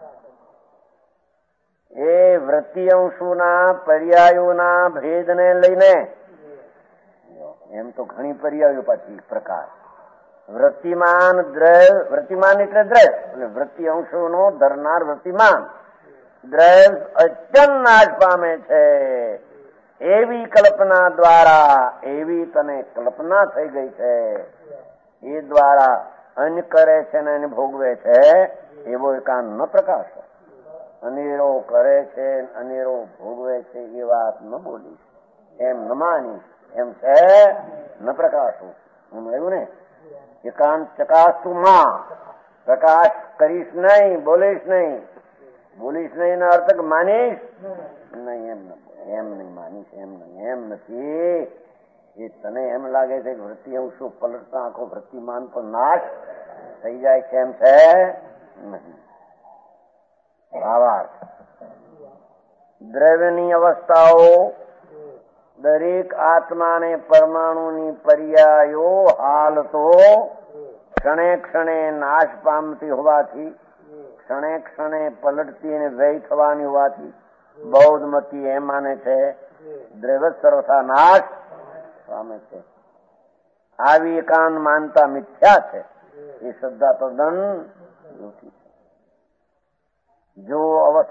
એ વૃત્તિ અંશોના પર્યાયોના ભેદને લઈને, એમ તો ઘણી પર્યાયો પાછી પ્રકાર. વૃત્તિમાન દ્રવ્ય, વૃત્તિમાન એટલે દ્રવ્ય, અને વૃત્તિ અંશોનો ધરનાર વૃત્તિમાન. દ્રવ્ય અચન નાશ પામે છે એવી કલ્પના દ્વારા, એવી તને કલ્પના થઈ ગઈ છે, એ દ્વારા અન્ય કરે છે ને એને ભોગવે છે, એવો એકાંત ન પ્રકાશ. અનેરો કરે છે, અનેરો ભોગવે છે, એ વાત ન બોલીશ, એમ ન માનીશ, એમ છે ન પ્રકાશું. હું એવું ને એકાંત ચકાસતું માં, પ્રકાશ કરીશ નહીં, બોલીશ નહીં. બોલીશ નહીં એનો અર્થ કે માનીશ નહીં, એમ નહીં માનીશ, એમ નહીં, એમ નથી. એ તને એમ લાગે છે કે વૃત્તિ અંશો પલટતા આખો વૃત્તિમાન પર નાશ થઈ જાય છે, એમ છે નહીં. ભાવાર્થ. દ્રવ્યની અવસ્થાઓ દરેક આત્માને પરમાણુની પર્યાયો હાલતો ક્ષણે ક્ષણે નાશ પામતી હોવાથી, ક્ષણે ક્ષણે પલટતી અને વ્યય થવાની હોવાથી બૌદ્ધ મતી એમ માને છે દ્રવ્ય સર્વથા નાશ પામે છે. આવી એકાંત માનતા મિથ્યા છે, એ શ્રદ્ધા તદ્દન જૂઠી છે. જો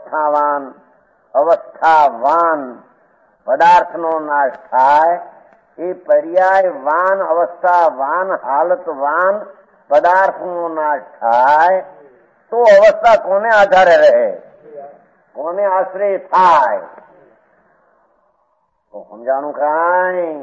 અવસ્થાવાન પદાર્થનો નાશ થાય, એ પર્યાયવાન અવસ્થાવાન હાલતવાન પદાર્થનો નાશ થાય, તો અવસ્થા કોને આધારે રહે, કોને આશ્રય થાય? તો સમજાણું કાંઈ?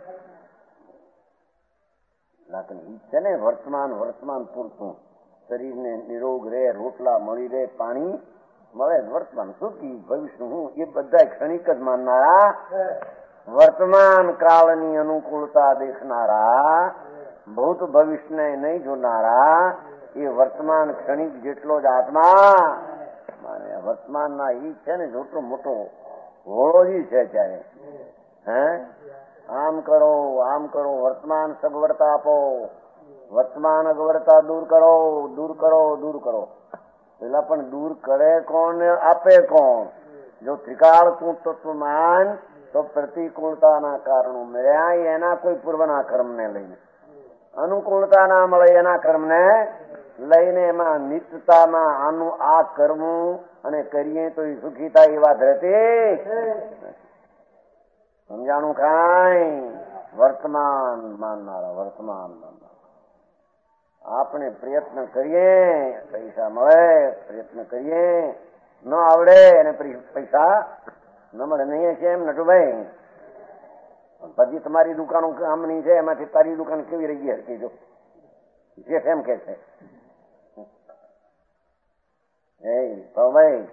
છે ને વર્તમાન પૂરતું શરીરને નિરોગ રહે, રોટલા મળી રહે, પાણી મળે, વર્તમાન સુખી, ભવિષ્ય હું, એ બધા ક્ષણિક જ માનનારા, વર્તમાન કાળની અનુકૂળતા દેખનારા, ભૂત ભવિષ્યને નહીં જોનારા, એ વર્તમાન ક્ષણિક જેટલો જ આત્મા માને. વર્તમાનના ઈ છે ને જોટલો મોટો હોળો જ છે ત્યારે. આમ કરો, વર્તમાન સગવડતા આપો, વર્તમાન અગવડતા દૂર કરો. પેલા પણ દૂર કરે કોણ ને આપે કોણ? જો ત્રિકાળતું તત્વમાન તો પ્રતિકૂળતાના કારણો મળ્યા, એના કોઈ પૂર્વના કર્મને લઈને. અનુકૂળતા ના મળે એના કર્મને લઈને, એમાં નિત્યતામાં આનું આ કરવું અને કરીએ તો એ સુખી થાય, એ વાત રહેતી. સમજાણું કાંઈ? વર્તમાન માનનારા. આપણે પ્રયત્ન કરીએ, પૈસા મળે, પ્રયત્ન કરીએ, ન આવડે એને પૈસા ન મળે. નહીં છે એમ નટુભાઈ? પછી તમારી દુકાનો કામની છે, એમાંથી તારી દુકાન કેવી રહી હતી? જો જેઠ એમ કે છે, ભાઈ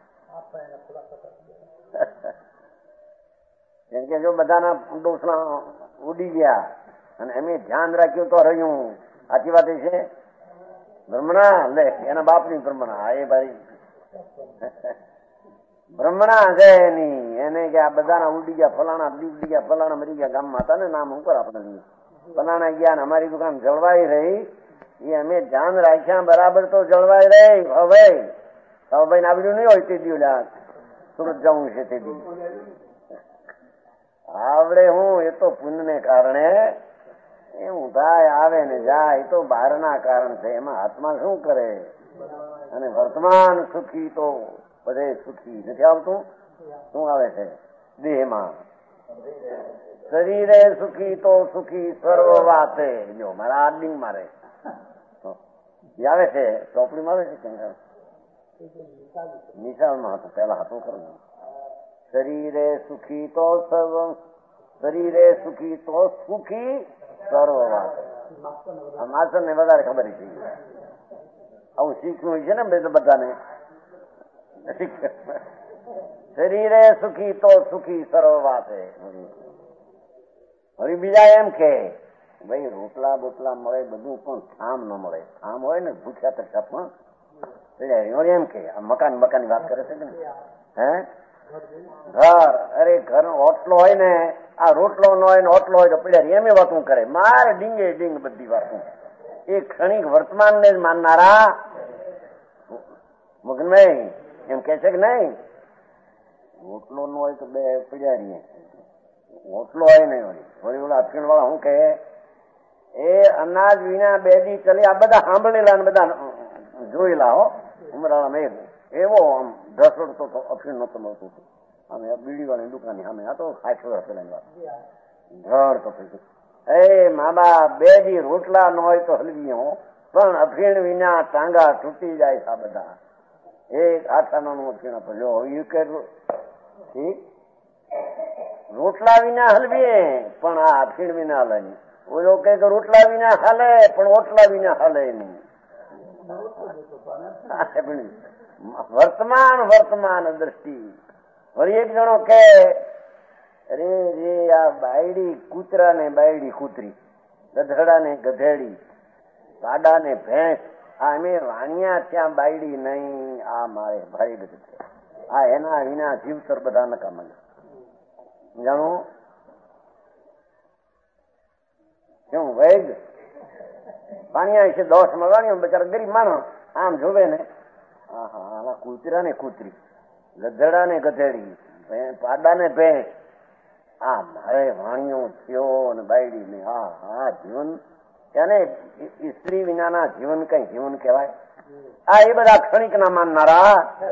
એમ કે જો બધાના ડોસણા ઉડી ગયા અને એમ ધ્યાન રાખ્યું તો રહ્યું. સાચી વાત છે. બ્રહ્મણા લે એના બાપની બ્રહ્મણા, એ ભાઈ બ્રહ્મણા છે એની, એને કે આ બધાના ઉડી ગયા, ફલાણા ઉડી ગયા, ફલાણા મરી ગયા, ગામમાં હતા ને નામ ઉપર આપણે ફલાણા ગયા ને અમારી દુકાન જળવાઈ રહી. એ અમે ધ્યાન રાખ્યા બરાબર તો જળવાઈ રહી. ભાઈ ને આવડ્યું નહીં હોય તે દિવસ સુરત જવું છે, તે દિવસ આવડે હું? એ તો પુણ્યને કારણે એવું થાય, આવે ને જાય, તો બહારના કારણ છે, એમાં આત્મા શું કરે? અને વર્તમાન સુખી તો બધે સુખી નથી આવતું. શું આવે છે દેહમાં? શરીરે સુખી તો સુખી સર્વ વાતે. જો મારા આર્ડિંગ મારે આવે છે, ચોપડીમાં આવે છે કે નિશાળમાં હતું, પેલા હતું ખરું. શરીરે સુખી તો સર્વ, શરીરે સુખી તો સુખી સર્વ વાતે. આ માસ્ટર ને વધારે ખબર છે, આવું શીખવું છે ને બધાને. શરીરે સુખી તો સુખી સર્વ વાતે. હવે બીજા એમ કે ભાઈ રોટલા બોટલા મળે બધું, પણ થામ ન મળે. થામ હોય ને ભૂખ્યા તરતા પણ એમ કે આ મકાન ની વાત કરે છે ને. હે ઘર, અરે ઘર ઓટલો હોય ને, આ રોટલો ન હોય ને ઓટલો હોય તો પીડ્યા એમ વાતું કરે, મારે ડીંગે ડીંગ બધી વાતું. એ ક્ષણિક વર્તમાન ને જ માનનારા મગનભાઈ એમ કે છે કે નહીં, રોટલો ન હોય તો બે પીડ્યા રહીએ, રોટલો હોય નહીં હોય. વળી ઓલા અફીણ વાળા શું કહે, એ અનાજ વિના બે દી ચલી. આ બધા સાંભળેલા ને બધા જોયેલા હો. ઉમરાળામાં એવો આમ ઢસડતો તો અફીણ નતો મળતું. અમે બીડી વાળી દુકાન સામે, આ તો 60 વર્ષ પેલાની વાત. ઘર તો એ મા બા બે દી રોટલા ન હોય તો હલવી હો, પણ અફીણ વિના ટાંગા તૂટી જાય છે. આ બધા એક આઠાનાનું અફીણ આપે. જો એ કે રોટલા વિના હલવીએ પણ આ અફીણ વિના હલે નહીં. ઓલો કે રોટલા વિના હાલે પણ ઓટલા વિના હાલે નહીં. વર્તમાન દ્રષ્ટિ. વળી એક જણો કે અરે રે આ બાયડી કૂતરા ને બાયડી કૂતરી, ગધેડા ને ગધેડી, પાડા ને ભેંસ, આ અમે વાણિયા ત્યાં બાયડી નહીં. આ મારે ભાઈ બધું છે. આ એના વિના જીવતર બધા નકામા. જાણું શું વૈદ પાણી છે 10 મળવાની, બચારા ગરીબ માણસ આમ જોવે ને, હા કૂતરા ને કૂતરી, ગધેડા ને ગધેડી, પાડા ને ભેંસ, આ મારે વાણીઓ થયો ને બાયડી ને. હા જીવન એને સ્ત્રી વિનાના જીવન કઈ જીવન કહેવાય? આ એ બધા ક્ષણિક ના માનનારા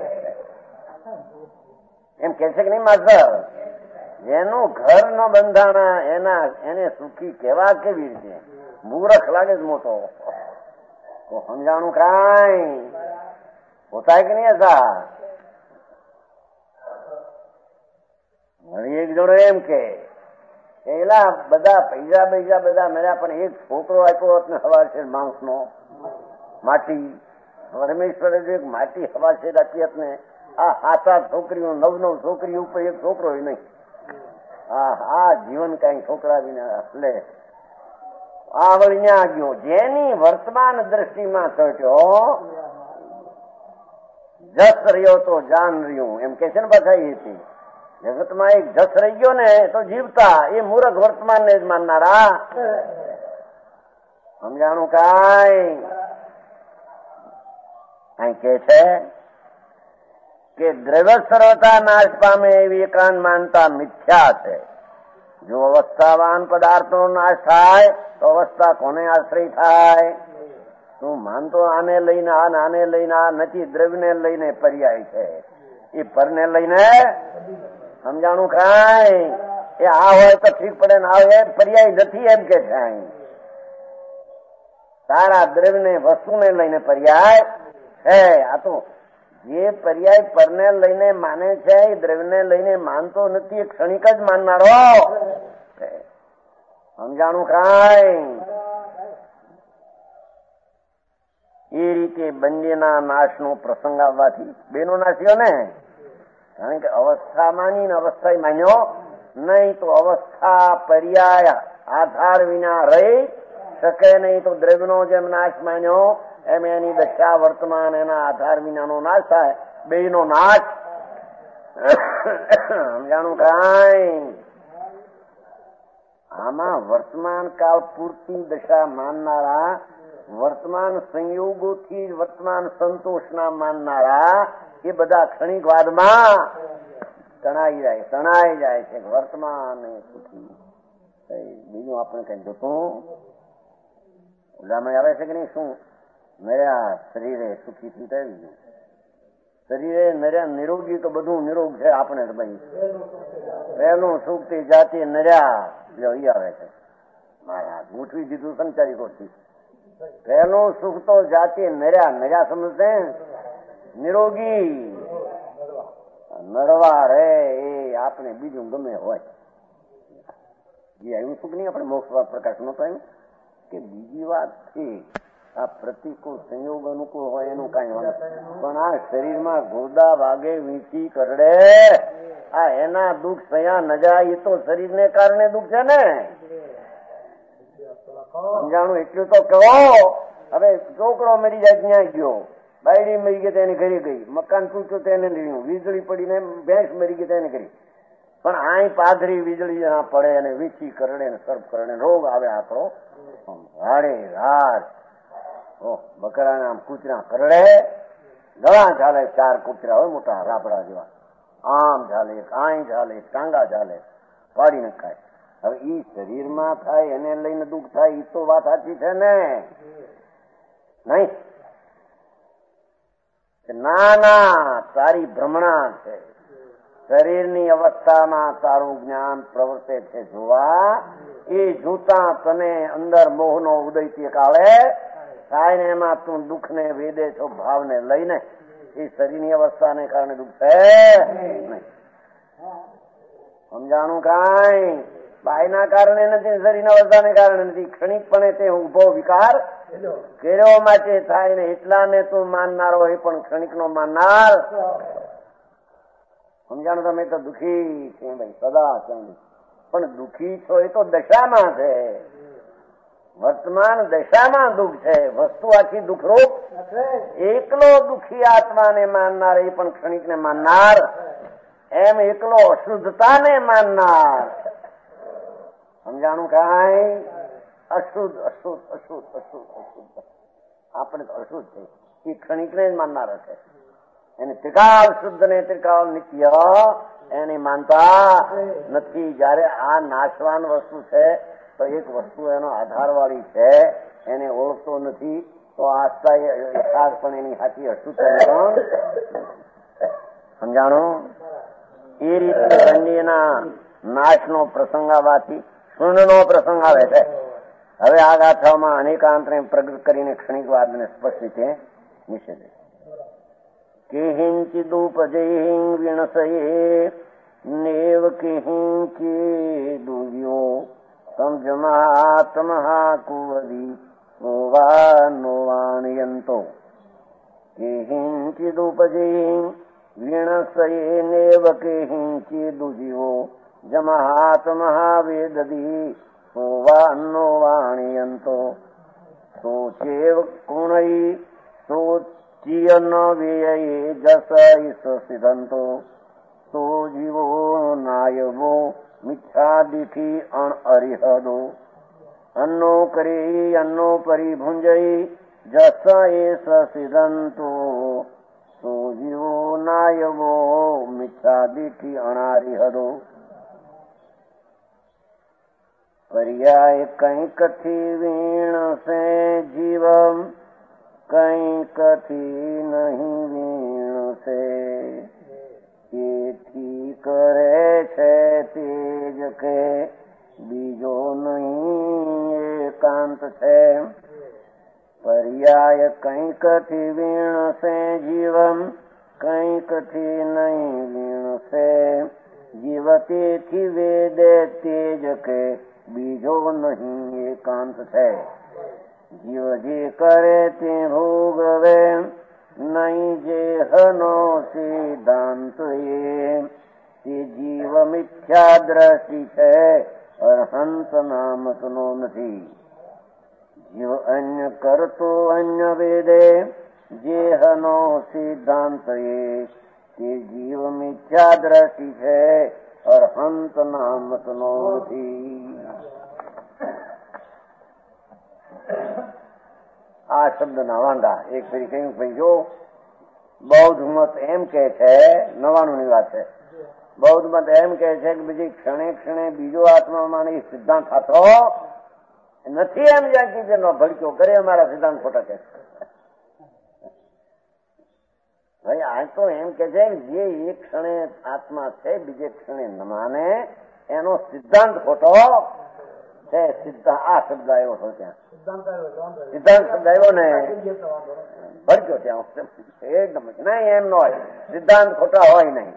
એમ કે છે કે નહીં માસ્ટર, જેનું ઘર ન બંધાણા એને સુખી કેવા કેવી રીતે? મૂર્ખ લાગે જ મોટો. તો સમજાણું કાંઈ હોતા કે નહીં હતા? એક જોડો એમ કે એલા બધા પૈસા બધા મળ્યા, પણ એક છોકરો આપ્યો હોત ને હવા છે માણસ નો માટી. પરમેશ્વરે જો એક માટી હવા છે આપી હોત ને, આ 7-8 છોકરીઓ 9-9 છોકરી ઉપર એક છોકરો નહીં. આ જીવન કઈ છોકરા વિના લે. આ વળી ન્યા ગયો જેની વર્તમાન દ્રષ્ટિમાં થયો જસ રહ્યો તો જાન રહ્યું, એમ કે છે ને બધા. એ જગતમાં એક જસ રહી ગયો ને તો જીવતા. એ મૂર્ખ વર્તમાન ને જ માનનારા. સમજાણું કાંઈ કે છે કે દ્રવ્ય સર્વતા નાશ પામે એવી એકાંત માનતા મિથ્યા છે. જો અવસ્થાવાન પદાર્થનો નાશ થાય તો અવસ્થા કોને આશ્રય થાય? તું માનતો આને લઈને આને લઈને આ નથી, દ્રવ્યને લઈને પર્યાય છે. એ પરને લઈને સમજાણું કાંઈ? એ આ હોય તો ઠીક પડે ને આ પર્યાય નથી એમ કે છે. સારા દ્રવ્યને વસ્તુને લઈને પર્યાય છે. આ તો જે પર્યાય પરને લઈને માને છે એ દ્રવ્યને લઈને માનતો નથી. એ ક્ષણિક જ માનનારો. સમજાણું કાંઈ? એ રીતે બંનેના નાશનો પ્રસંગ આવવાથી બેનો નાશ થયો ને. કારણ કે અવસ્થા માની ને અવસ્થા માન્યો નહીં, તો અવસ્થા પર્યાય આધાર વિના રહી શકે નહીં. તો દ્રવ્યનો જેમ નાશ માન્યો એમ એની દશા વર્તમાન એના આધાર વિનાનો નાશ થાય. બેનો નાશ. સમજાણું કાંઈ? આમાં વર્તમાન કાળ પૂરતી દશા માનનારા, વર્તમાન સંયોગોથી વર્તમાન સંતોષના માનનારા, એ બધા ક્ષણિકવાદમાં તણાઈ જાય છે. વર્તમાન સુખી. બીજું આપણે કઈ જોતું ઉદાહરણ આવે છે કે નહીં? શું મેરા શરીરે સુખી થઈ ગયું? શરીરે નર્યા નિરોગી તો બધું નિરોગ છે આપણે ભાઈ. પહેલું સુખ થી જાતિ નર્યા ઈ આવે છે મારા ગોઠવી દીધું સંચારી કોઠી. પહેલું સુખ તો જાતિ નર્યા સમજે નિરોગી નરવા રે એ આપણે બીજું ગમે હોય એવું સુખ નહીં. આપણે મોક્ષ પ્રકાશ નતો આવ્યું કે બીજી વાત છે આ પ્રતિકૂળ સંયોગ અનુકૂળ હોય એનું કઈ વાંધો, પણ આ શરીરમાં ઘોડા વાગે વીંચી કરડે આ એના દુઃખ થયા ન જાય એ તો શરીરને કારણે દુઃખ છે ને. સમજાણું એટલું તો કહો. હવે છોકરો મરી જાય ત્યાં ગયો, બાયડી મરી ગઈ તેને ઘરે ગઈ, મકાન તૂટ્યું તેને લીધું, વીજળી પડીને ભેંસ મરી ગઈ તેને કરી, પણ આઈ પાધરી વીજળી પડે અને વીંચી કરડે ને સર્પ કરડે રોગ આવે આપણો રાડે રાડ. બકરાને આમ કૂતરા કરડે ગળા ઝાલે, 4 કૂતરા હોય મોટા રાબડા જેવા, આમ ઝાલે, આઈ ઝાલે, ટાંગા ઝાલે, પાડી નખાય. હવે ઈ શરીરમાં થાય એને લઈને દુઃખ થાય ઈ તો વાત સાચી છે ને નહીં? ના ના, તારી ભ્રમણા છે. શરીરની અવસ્થામાં તારું જ્ઞાન પ્રવર્તે છે જોવા, એ જોતા તને અંદર મોહનો ઉદય તે કાળે થાય ને એમાં તું દુઃખને વેદે છો ભાવને લઈને. એ શરીરની અવસ્થાને કારણે દુઃખ છે નહીં. સમજાણું કાંઈ બાયના કારણે નથી, શરીરના અવસ્થાને કારણે નથી. ક્ષણિકપણે તે ઉભો વિકાર કર્યો માટે થાય ને એટલાને તું માનનારો હોય પણ ક્ષણિકનો માનનાર. સમજાણું? તમે તો દુઃખી છે ભાઈ સદા ચાંદી, પણ દુઃખી છો એ તો દશામાં છે, વર્તમાન દશામાં દુઃખ છે. વસ્તુ આખી દુઃખરૂપ એકલો દુઃખી આત્માને માનનાર એ પણ ક્ષણિકને માનનાર, એમ એકલો અશુદ્ધતાને માનનાર. સમજાણું કાંઈ? અશુદ્ધ અશુદ્ધ અશુદ્ધ અશુદ્ધ અશુદ્ધ આપણે તો અશુદ્ધ છે એ ક્ષણિકને જ માનનાર હશે. એને ત્રિકાળ શુદ્ધ ને ત્રિકાળ નિત્ય એને માનતા નથી. જયારે આ નાશવાન વસ્તુ છે તો એક વસ્તુ એનો આધાર વાળી છે એને ઓળખતો નથી તો આસ્થા પણ એની સાચી અશુદ્ધ પણ. સમજાણું? એ રીતે અન્યના નાશનો પ્રસંગ આવવાથી શૂન્યનો પ્રસંગ આવે છે. હવે આ ગાથાઓમાં અનેકાંતને પ્રગટ કરીને ક્ષણિકવાદને સ્પષ્ટ રીતે નિષેધે. કિંચિદુપજૈ વિણસયે નેવ કિંચિદુવ્યો સમજમાત્મહા કુવદી નોવા નોવાણયંતો. કિંચિદુપજૈ વિણસયે નેવ કિંચિદુજીવો જમહાત્મહા વેદદી નોવાનો વાણયંતો. સોચેવ ગુણૈ સોચિયન વ્યયે જસ સિદ્ધંતો. સો જીવો નાયવો મિથ્યાદિથી અણ અરિહદો. અન્નો કરી અન્નો પરિભુંજઈ જસ એસ સિદ્ધંતો. સો જીવો નાયવો મિથ્યાદિથી અણારિહદો. पर्याय કંઈકથી વીણસે જીવમ કંઈકથી નહીં વીણસે. તેથી કરે છે તેજ કે બીજો નહીં એકાંત છે. પર્યાય કંઈકથી વીણસે જીવમ કંઈકથી નહીં વીણસે. જીવ તેથી વેદે તેજ કે બીજો નહીં એકાંત છે. જીવ જે કરે તે ભોગવે નહીં જેહનો સિદ્ધાંત એ. તે જીવ મિથ્યા દ્રષ્ટિ છે અર્હંત નામતનો નથી. જીવ અન્ય કરતો અન્ય વેદે જેહનો સિદ્ધાંત એ. તે જીવ મિથ્યા દ્રષ્ટિ છે અર્હંત નામતનો નથી. આ શબ્દના વાંધા એક ફરી કહ્યું ભાઈ જો બૌદ્ધ મત એમ કે છે 99 ની વાત છે. બૌદ્ધ મત એમ કે છે કે બીજી ક્ષણે ક્ષણે બીજો આત્મામાં સિદ્ધાંત થતો નથી. એમ જ્યાં જેનો ભડક્યો કરે અમારા સિદ્ધાંત ખોટા છે. ભાઈ આ તો એમ કે છે જે એક ક્ષણે આત્મા છે બીજે ક્ષણે ન માને એનો સિદ્ધાંત ખોટો છે. આ શબ્દ આવ્યો હતો ત્યાં સિદ્ધાંત શબ્દ આવ્યો ને ભરજો ત્યાં એકદમ નહીં એમ ન હોય. સિદ્ધાંત ખોટા હોય નહીં.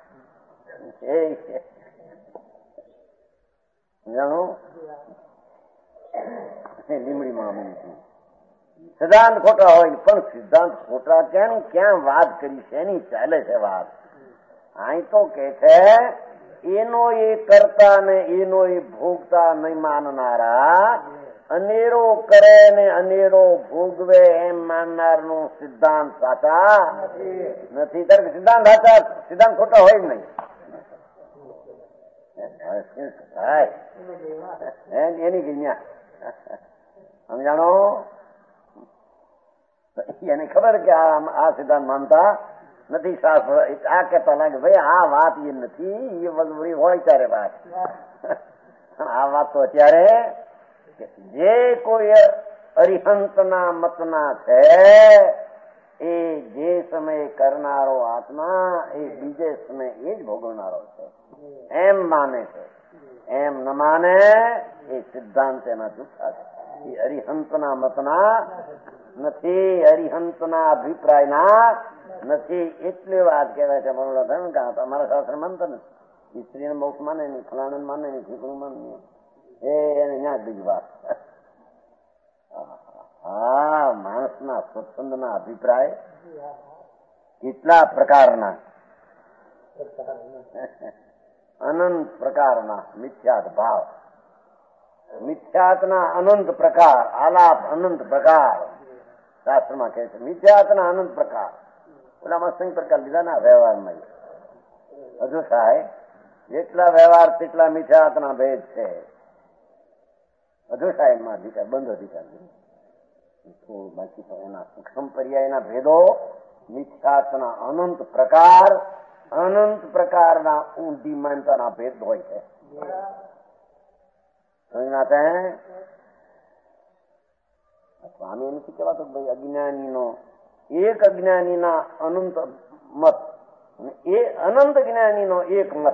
જાણો લીમડીમાં સિદ્ધાંત ખોટા હોય પણ સિદ્ધાંત ખોટા ક્યાં વાત કરી છે એની ચાલે છે વાત. અહીં તો કે છે એનો એ કરતા ને એનો એ ભોગતા નહીં માનનારા અનેરો કરે ને અનેરો ભોગવે એમ માનનાર નો સિદ્ધાંત સાચા નથી. ત્યારે સિદ્ધાંત સાચા સિદ્ધાંત ખોટા હોય જ નહીં. એની ગણ્યા સમજાણો એને ખબર કે આ સિદ્ધાંત માનતા નથી. શાસ્ત્ર આ કહેતા લાગે ભાઈ આ વાત એ નથી એ બધું હોય ત્યારે વાત. આ વાત તો અત્યારે જે કોઈ અરિહંતના મતના છે એ જે સમયે કરનારો આત્મા એ બીજે સમયે એ જ ભોગવનારો છે એમ માને છે. એમ ન માને એ સિદ્ધાંત એના જૂઠા છે. એ અરિહંતના મતના નથી, અરિહંતના અભિપ્રાયના નથી. એટલી વાત કહેવાય છે અમારા શાસ્ત્ર માનતા નથી. સ્ત્રીને મોક્ષ માને નહીં, ફલાણું માને નહીં, ઠીકણું માને નહીં. એને ન્યા બીજી વાત. હા માણસના સ્વચ્છંદના અભિપ્રાય કેટલા પ્રકારના અનંત પ્રકારના મિથ્યાત ભાવ, મિથ્યાતના અનંત પ્રકાર, આલાપ અનંત પ્રકાર શાસ્ત્રમાં કહે છે. મિથ્યાતના અનંત પ્રકાર ઓલામાં સંગ પ્રકાર લીધા ના વ્યવહારમાં હજુ થાય જેટલા વ્યવહાર તેટલા મિથ્યાતના ભેદ છે. હજુ સાહેબમાં અધિકાર બંધ અધિકાર બાકી તો એના સૂક્ષ્મ પર્યાયના ભેદો મિથ્યાતના અનંત પ્રકારના ઊંધી માનતાના ભેદ હોય છે. સ્વામી નથી કહેવાતો ભાઈ અજ્ઞાનીનો એક અજ્ઞાનીના અનંત મત એ અનંત જ્ઞાનીનો એક મત,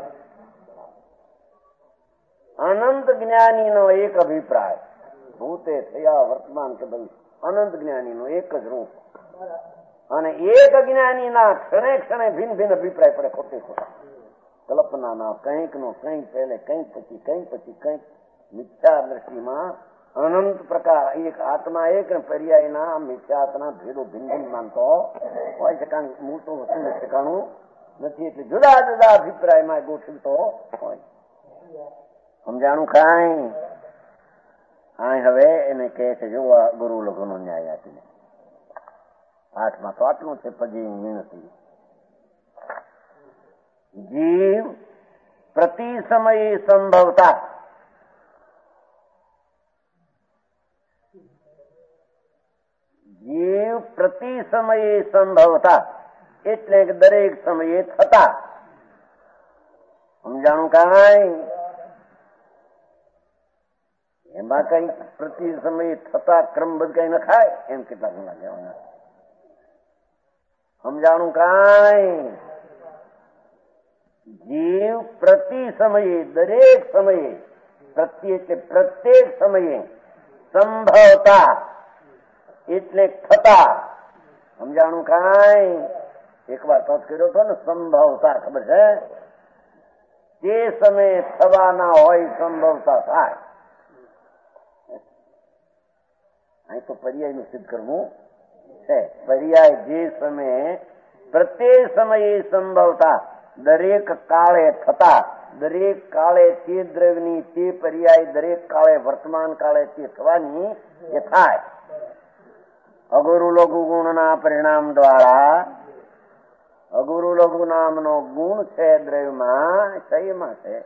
અનંત જ્ઞાનીનો એક અભિપ્રાય, ભૂતે થયા વર્તમાન કે ભવિષ્ય, અનંત જ્ઞાનીનો એક જ રૂપ. અને એક અજ્ઞાનીના ક્ષણે ક્ષણે ભિન્ન ભિન્ન અભિપ્રાય પડે ખોટે ખોટા કલ્પનાના, કંઈક નો કંઈક પહેલે, કંઈક પછી કંઈક મિથ્યા દ્રષ્ટિમાં અનંત પ્રકાર એક આત્મા એક પર્યાયના મિથ્યાતના ભેદો ભિન્ન ભિન્ન માનતો હોય છે. કારણ મૂળ તો વસ્તુ ઠેકાણું નથી એટલે જુદા જુદા અભિપ્રાયમાં ગોઠવતો હોય. સમજાણું કાંઈ? હા હવે એને કહે છે જો ગુરુ લઘુનો ન્યાય આપીને પાઠમાં તો આટલું છે. પછી વિનંતી જીવ પ્રતિ સમયે સંભવતા જીવ પ્રતિ સમયે સંભવતા એટલે કે દરેક સમયે થતા. સમજાણું કાંઈ? એમાં કઈ પ્રતિ સમયે થતા ક્રમબદ્ધ કઈ ન ખાય એમ કેટલાક લાગે. સમજાણું કાંઈ? જીવ પ્રતિ સમયે દરેક સમયે પ્રતિ એટલે પ્રત્યેક સમયે સંભવતા એટલે થતા. સમજાણું કાંઈ? એક વાર તત કર્યો હતો ને સંભવતા, ખબર છે? તે સમયે થવાના હોય સંભવતા થાય. અહીં તો પર્યાય નું સિદ્ધ કરવું છે. પર્યાય જે સમયે પ્રત્યેક સમયે સંભવતા દરેક કાળે થતા, દરેક કાળે તે દ્રવ્યની તે પર્યાય દરેક કાળે વર્તમાન કાળે તે થવાની એ થાય. અગુરુ લઘુ ગુણના પરિણામ દ્વારા અગુરુ લઘુ નામનો ગુણ છે દ્રવ્યમાં, શયમાં છે.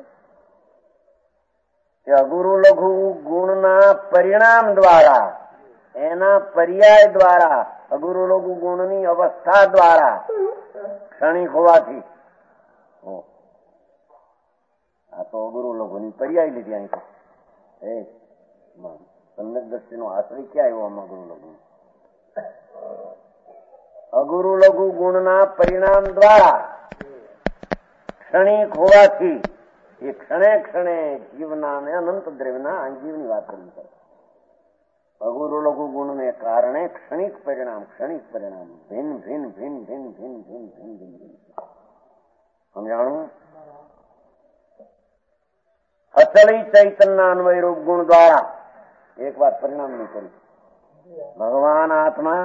તે અગુરુ લઘુ ગુણના પરિણામ દ્વારા, એના પર્યાય દ્વારા, અગુરુ લઘુ ગુણની અવસ્થા દ્વારા ક્ષણિક હોવાથી આ તો અગુરુ લઘુની પર્યાય લીધી. અહીં તો સમ્યક દ્રષ્ટિનો આશ્રય ક્યાં આવ્યો આમાં? અગુરુ લઘુ અગુરુ લઘુ ગુણના પરિણામ દ્વારા ક્ષણિક હોવાથી એ ક્ષણે ક્ષણે જીવના અને અનંત દ્રવ્યના જીવની વાત કરવી છે. અગુરુ લઘુ ગુણને કારણે ક્ષણિક પરિણામ ભિન્ન ભિન્ન ભિન્ન ભિન્ન ભિન્ન ભિન્ન ભિન્ન ભિન્ન સમજાણું. અચળી ચૈતન્યના અન્વય રૂપ ગુણ દ્વારા એક વાત પરિણામ નહીં કરી. ભગવાન આત્મા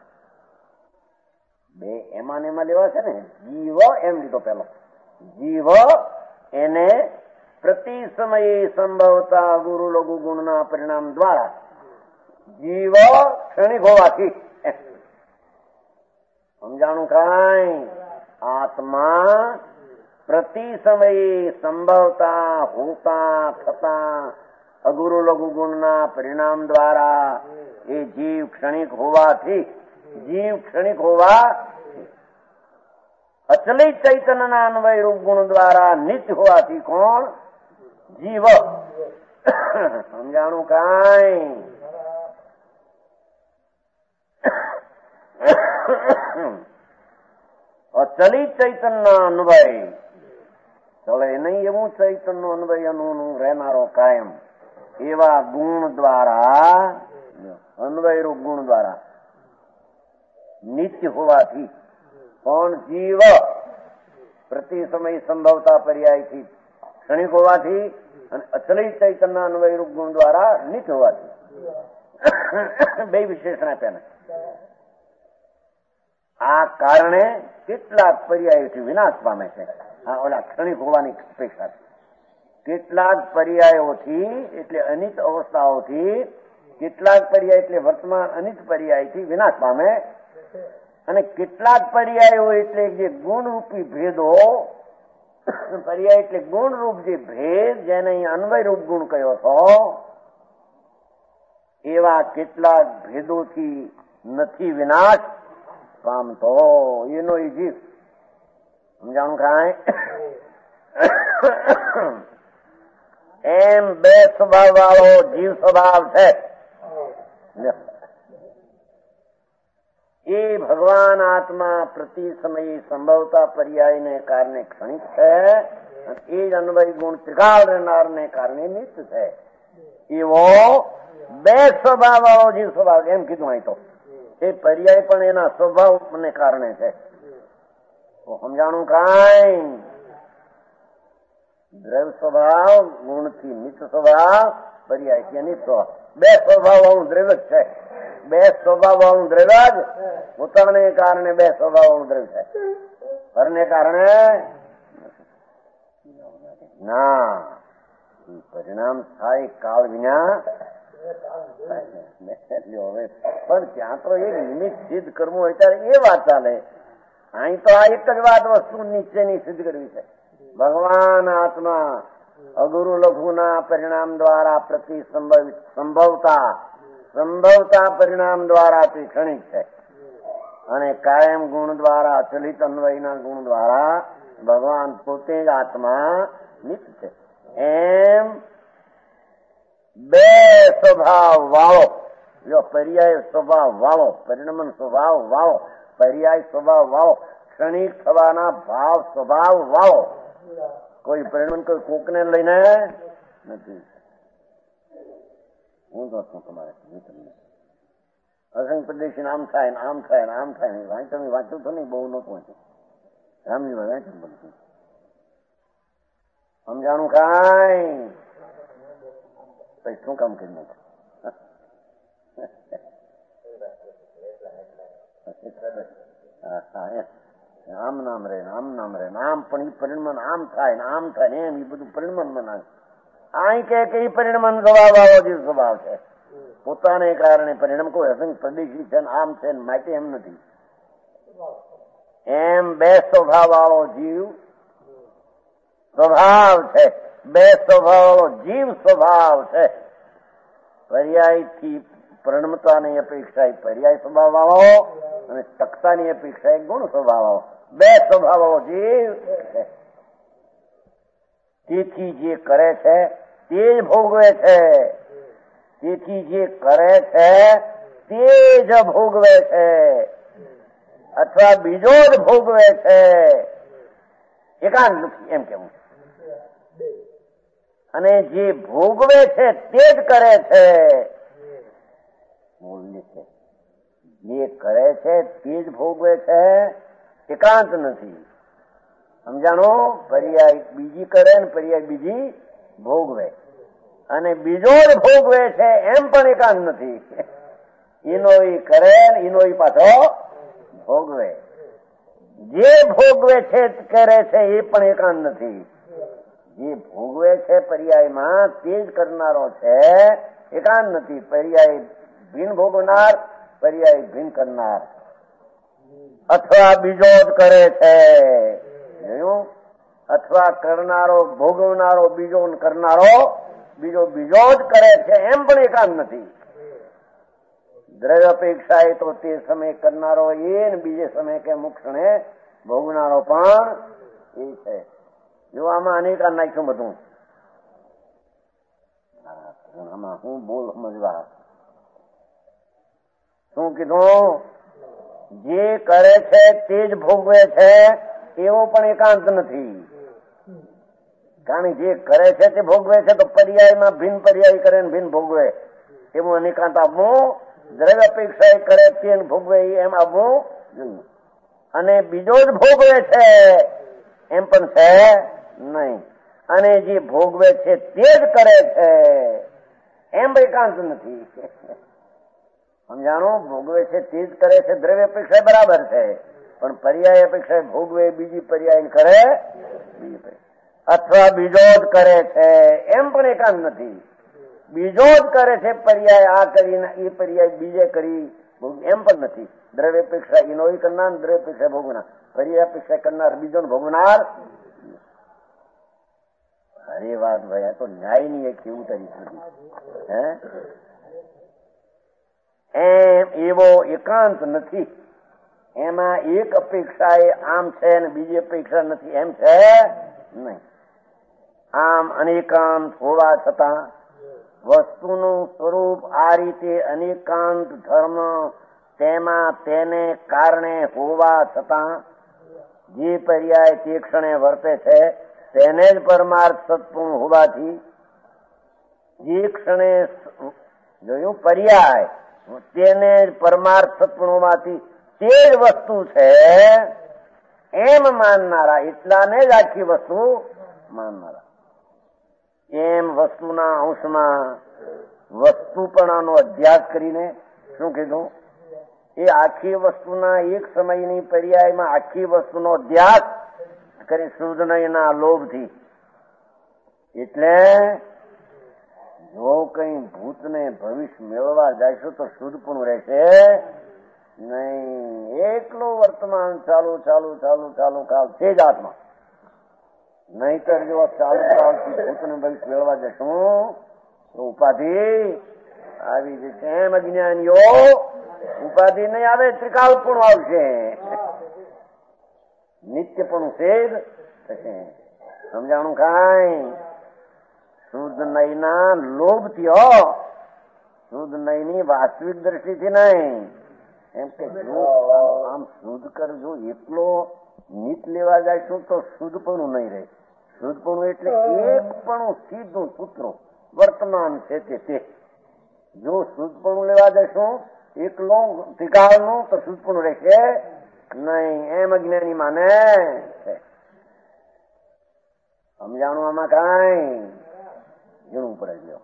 બે એમાં ને એમાં લેવા છે ને. જીવ એમ લીધો પેલો. જીવ એને પ્રતિ સમયે સંભવતા ગુરુ લઘુ ગુણના પરિણામ દ્વારા જીવ ક્ષણિક હોવાથી સમજાણું કાંઈ. આત્મા પ્રતિ સમયે સંભવતા હોતા થતા અગુરુ લઘુ ગુણના પરિણામ દ્વારા એ જીવ ક્ષણિક હોવાથી અચલિત ચૈતન્યના અન્વય રૂપ ગુણ દ્વારા નિત્ય હોવાથી કોણ? જીવ. સમજાણું કાંઈ. અચલિત ચૈતન્યના અન્વય ચલે નહીં એવું ચૈતન્ય અન્વય અનું રહેનારો કાયમ એવા ગુણ દ્વારા અન્વય રૂપ ગુણ દ્વારા નિત્ય હોવાથી કોણ? જીવ. પ્રતિ સમય સંભવતા પર્યાયથી ક્ષણિક હોવાથી અને અચલિત ચૈતન્ય અન્વય રૂપ ગુણ દ્વારા નિત્ય હોવાથી બે વિશેષણ આપ્યા. આ કારણે કેટલાક પર્યાયોથી વિનાશ પામે છે. આ ઓલા ક્ષણિક હોવાની અપેક્ષા છે. કેટલાક પર્યાયોથી એટલે અનિત અવસ્થાઓથી, કેટલાક પર્યાય એટલે વર્તમાન અનિત પર્યાયથી વિનાશ પામે અને કેટલાક પર્યાયો એટલે જે ગુણરૂપી ભેદો, પર્યાય એટલે ગુણરૂપ જે ભેદ જેને અહીં અન્વય રૂપ ગુણ કયો હતો એવા કેટલાક ભેદોથી નથી વિનાશ પામતો એનો એ જીવ. સમજાણું કાંઈ. એમ બે સ્વભાવ વાળો જીવ સ્વભાવ છે. એ ભગવાન આત્મા પ્રતિ સમયે સંભવતા પર્યાયને કારણે ક્ષણિક છે અને એ જ અન્વય ગુણ ત્રિકાળ રહેનારને કારણે નિત્ય છે. એવો બે સ્વભાવ વાળો જીવ સ્વભાવ એમ કીધું. અહીં તો એ પર્યાય પણ એના સ્વભાવને કારણે છે. સમજાણું કાંઈ. દ્રવ્ય સ્વભાવ ગુણથી નિત્ય સ્વભાવ, પર્યાયથી અનિત સ્વભાવ. બે સ્વભાવ વાળું દ્રવ્ય જ છે. બે સ્વભાવ વાળું દ્રવ્ય જ પોતાને કારણે બે સ્વભાવ વાળું દ્રવ્ય છે. પરને કારણે ના. પરિણામ થાય કાળ વિના. પણ ત્યાં તો એક નિમિત્ત સિદ્ધ કરવું હોય ત્યારે એ વાત ચાલે. અહીં તો આ એક જ વાત વસ્તુ નીચેની સિદ્ધ કરવી છે. ભગવાન આત્મા અગુરુ લઘુના પરિણામ દ્વારા પ્રતિ સંભવતા પરિણામ દ્વારા તે ક્ષણિક છે અને કાયમ ગુણ દ્વારા અચલિત અન્વયના ગુણ દ્વારા ભગવાન પોતે જ આત્મા નિત્ય છે. એમ બે સ્વભાવ વાળો, જો પર્યાય સ્વભાવ વાળો, પરિણમન સ્વભાવ વાળો, પર્યાય સ્વભાવ વાળો, ક્ષણિક થવાના ભાવ સ્વભાવ વાળો કોઈ પરિણમન કોઈ કોકને લઈને નથી. હું તો છું તમારે અસંગ પ્રદેશ આમ થાય ને આમ થાય ને આમ થાય ને તમે વાંચ્યું તો નહીં, બહુ નહોતું વાંચ્યું. રામજી વાંચ્યું બધું. સમજાણું કાંઈ. શું કામ કરી નાખે. આમ નામ રહે આમ નામ રહે આમ પણ એ પરિણમન આમ થાય ને આમ થાય ને એમ એ બધું પરિણમન બનાવે. અહીં કે એ પરિણમન સ્વભાવ આવો જે સ્વભાવ છે પોતાને કારણે પરિણામ કોઈ અસંગ પ્રદેશી છે આમ છે માટે એમ નથી. એમ બે સ્વભાવ વાળો જીવ સ્વભાવ છે. બે સ્વભાવ વાળો જીવ સ્વભાવ છે. પર્યાયથી પરિણમતાની અપેક્ષા પર્યાય સ્વભાવ વાળો અને ટકતાની અપેક્ષા ગુણ સ્વભાવ વાળો બે સ્વભાવ વાળો જીવ છે. તેથી જે કરે છે તે જ ભોગવે છે. તેથી જે કરે છે તે જ ભોગવે છે. અથવા બીજો જ ભોગવે છે, એકાંત નથી એમ કેવું. અને જે ભોગવે છે તે જ કરે છે, મૂલ્ય છે. જે કરે છે તે જ ભોગવે છે, એકાંત નથી. સમજાણો? પર્યાય બીજી કરે ને પર્યાય બીજી ભોગવે, અને બીજો જ ભોગવે છે એમ પણ એકાંત નથી. એનો ઈ કરે ને એનો ઈ પાછો ભોગવે. જે ભોગવે છે કરે છે એ પણ એકાંત નથી. જે ભોગવે છે પર્યાયમાં તે જ કરનારો છે, એકાંત નથી. પર્યાય ભિન્ન ભોગવનાર, પર્યાય ભિન્ન કરનાર. અથવા બીજો જ કરે છે, જોયું? અથવા કરનારો ભોગવનારો બીજો કરનારો બીજો જ કરે છે એમ પણ એકાંત નથી. દ્રવ્ય અપેક્ષા એ તો તે સમય કરનારો એ ને બીજે સમય કે મુક્ષણે ભોગવનારો પણ એ છે. જો આમાં અનેકા નાખ્યું બધું. આમાં હું બોલ સમજવા શું કીધું? જે કરે છે તે જ ભોગવે છે એવો પણ એકાંત નથી. કારણ જે કરે છે તે ભોગવે છે તો પર્યાયમાં ભિન્ન પર્યાય કરે ને ભિન્ન ભોગવે એવું અનેકાંત આપવું. દ્રવ્ય અપેક્ષા એ કરે તે ભોગવે એમ આપવું જોઈએ. અને બીજો જ ભોગવે છે એમ પણ છે નહીં. અને જે ભોગવે છે તે જ કરે છે એમ એકાંત નથી. સમજાણું? ભોગવે છે તે જ કરે છે દ્રવ્ય અપેક્ષા બરાબર છે, પણ પર્યાય અપેક્ષા ભોગવે બીજી પર્યાય કરે બીજી પર્યાય. અથવા બીજો જ કરે છે એમ પણ એકાંત નથી. બીજો જ કરે છે પર્યાય આ કરીને એ પર્યાય બીજે કરી એમ પણ નથી. દ્રવ્ય અપેક્ષા એનો કરનાર, દ્રવ્ય અપેક્ષા ભોગવનાર, પર્યાય અપેક્ષા કરનાર બીજો ભોગવનાર. અરે વાત ભાઈ, આ તો ન્યાય ની એક કેવું તરીકે હે એમ એવો એકાંત નથી. એમાં એક અપેક્ષા એ આમ છે ને બીજી અપેક્ષા નથી એમ છે નહીં. આમ અનેકાંત હોવા છતાં વસ્તુનું સ્વરૂપ આ રીતે અનેકાંત ધર્મ તેમાં તેને કારણે હોવા છતાં જે પર્યાય તે ક્ષણે વર્તે છે તેને જ પરમાર્થ સત્પૂર્ણ હોવાથી જે ક્ષણે જોયું પર્યાય તેને જ પરમાર્થ સત્પૂર્ણ હોવાથી તે જ વસ્તુ છે એમ માનનારા, એટલાને જ આખી વસ્તુ માનનારા. એમ વસ્તુના અંશમાં વસ્તુપણાનો અધ્યાસ કરીને શું કીધું? એ આખી વસ્તુના એક સમયની પર્યાયમાં આખી વસ્તુનો અધ્યાસ કરી શુદ્ધનયના લોભથી. એટલે જો કઈ ભૂતને ભવિષ્ય મેળવવા જઈશું તો શુદ્ધ પણ રહેશે નહીં. એકલો વર્તમાન ચાલુ ચાલુ ચાલુ ચાલુ કાલ તે જ આત્મા. નહીતર જો ચાલુ કાળથી ભૂતને ભવિષ્ય મેળવવા જશું તો ઉપાધિ આવી જશે. એમ અજ્ઞાનીઓ ઉપાધિ નહીં આવે, ત્રિકાળ પણ આવશે, નિત્ય પણ સેદ થશે. સમજાણું? કાંઈ શુદ્ધ નયના લોભથી હો, શુદ્ધ નયની વાસ્તવિક દ્રષ્ટિથી નહીં. એમ કે જો આમ શુદ્ધ કરજો, એટલો નીત લેવા જઈશું તો શુદ્ધપણું નહીં રહે. શુદ્ધપણું એટલે એકપણું સીધું સૂત્રો વર્તમાન છે તે. જો શુદ્ધપણું લેવા જઈશું એકલો ત્રિકાળનું તો શુદ્ધપણું રહેશે નહીં. એમ અજ્ઞાની માને છે. સમજાણું? આમાં કાંઈ ઝીણું પડે ગયો.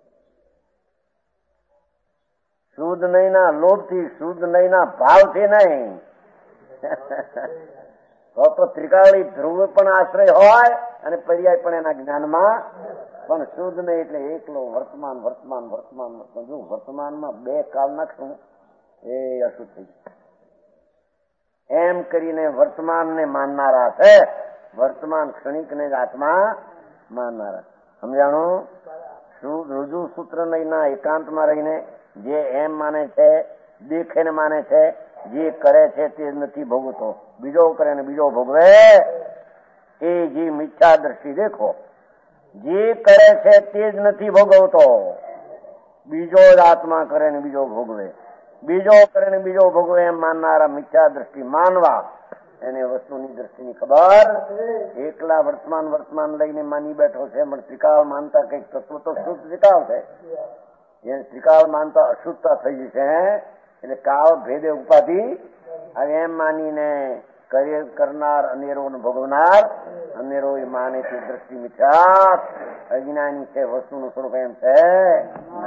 શુદ્ધ નહીના લોભથી, શુદ્ધ નહીના ભાવથી નહીં. તો ત્રિકાળી ધ્રુવ પણ આશ્રય હોય અને પર્યાય પણ એના જ્ઞાનમાં, પણ શુદ્ધ નહીં એટલે એકલો વર્તમાન વર્તમાન વર્તમાન વર્તમાન. જો વર્તમાનમાં બે કાળ નાખશું એ અશુદ્ધ થઈ જાય. એમ કરીને વર્તમાનને માનનારા છે, વર્તમાન ક્ષણિકને જ આત્મા માનનારા. સમજાણું? રુજુ સૂત્ર નહીના એકાંતમાં રહીને જે એમ માને છે, દેખેને માને છે, જે કરે છે તે નથી ભોગવતો, બીજો કરે ને બીજો ભોગવે, એ જે મિથ્યા દ્રષ્ટિ દેખો. જે કરે છે તે જ નથી ભોગવતો, બીજો જ આત્મા કરે ને બીજો ભોગવે. બીજો કરીને બીજો ભોગવે એમ માનનારા મિથ્યા દ્રષ્ટિ માનવા, એને વસ્તુની દ્રષ્ટિની ખબર. એકલા વર્તમાન લઈને માની બેઠો છે, પણ ત્રિકાળ માનતા કંઈક તત્વ તો શુદ્ધ ત્રિકાળ છે. એને ત્રિકાળ માનતા અશુદ્ધતા થઈ છે. એટલે કાળ ભેદે ઉપાધિ એમ માનીને કરનાર અનેરો ભોગવનાર અનેરો એ માને છે. દ્રષ્ટિ મિથ્યા, અજ્ઞાની છે, વસ્તુનું સ્વરૂપ એમ છે.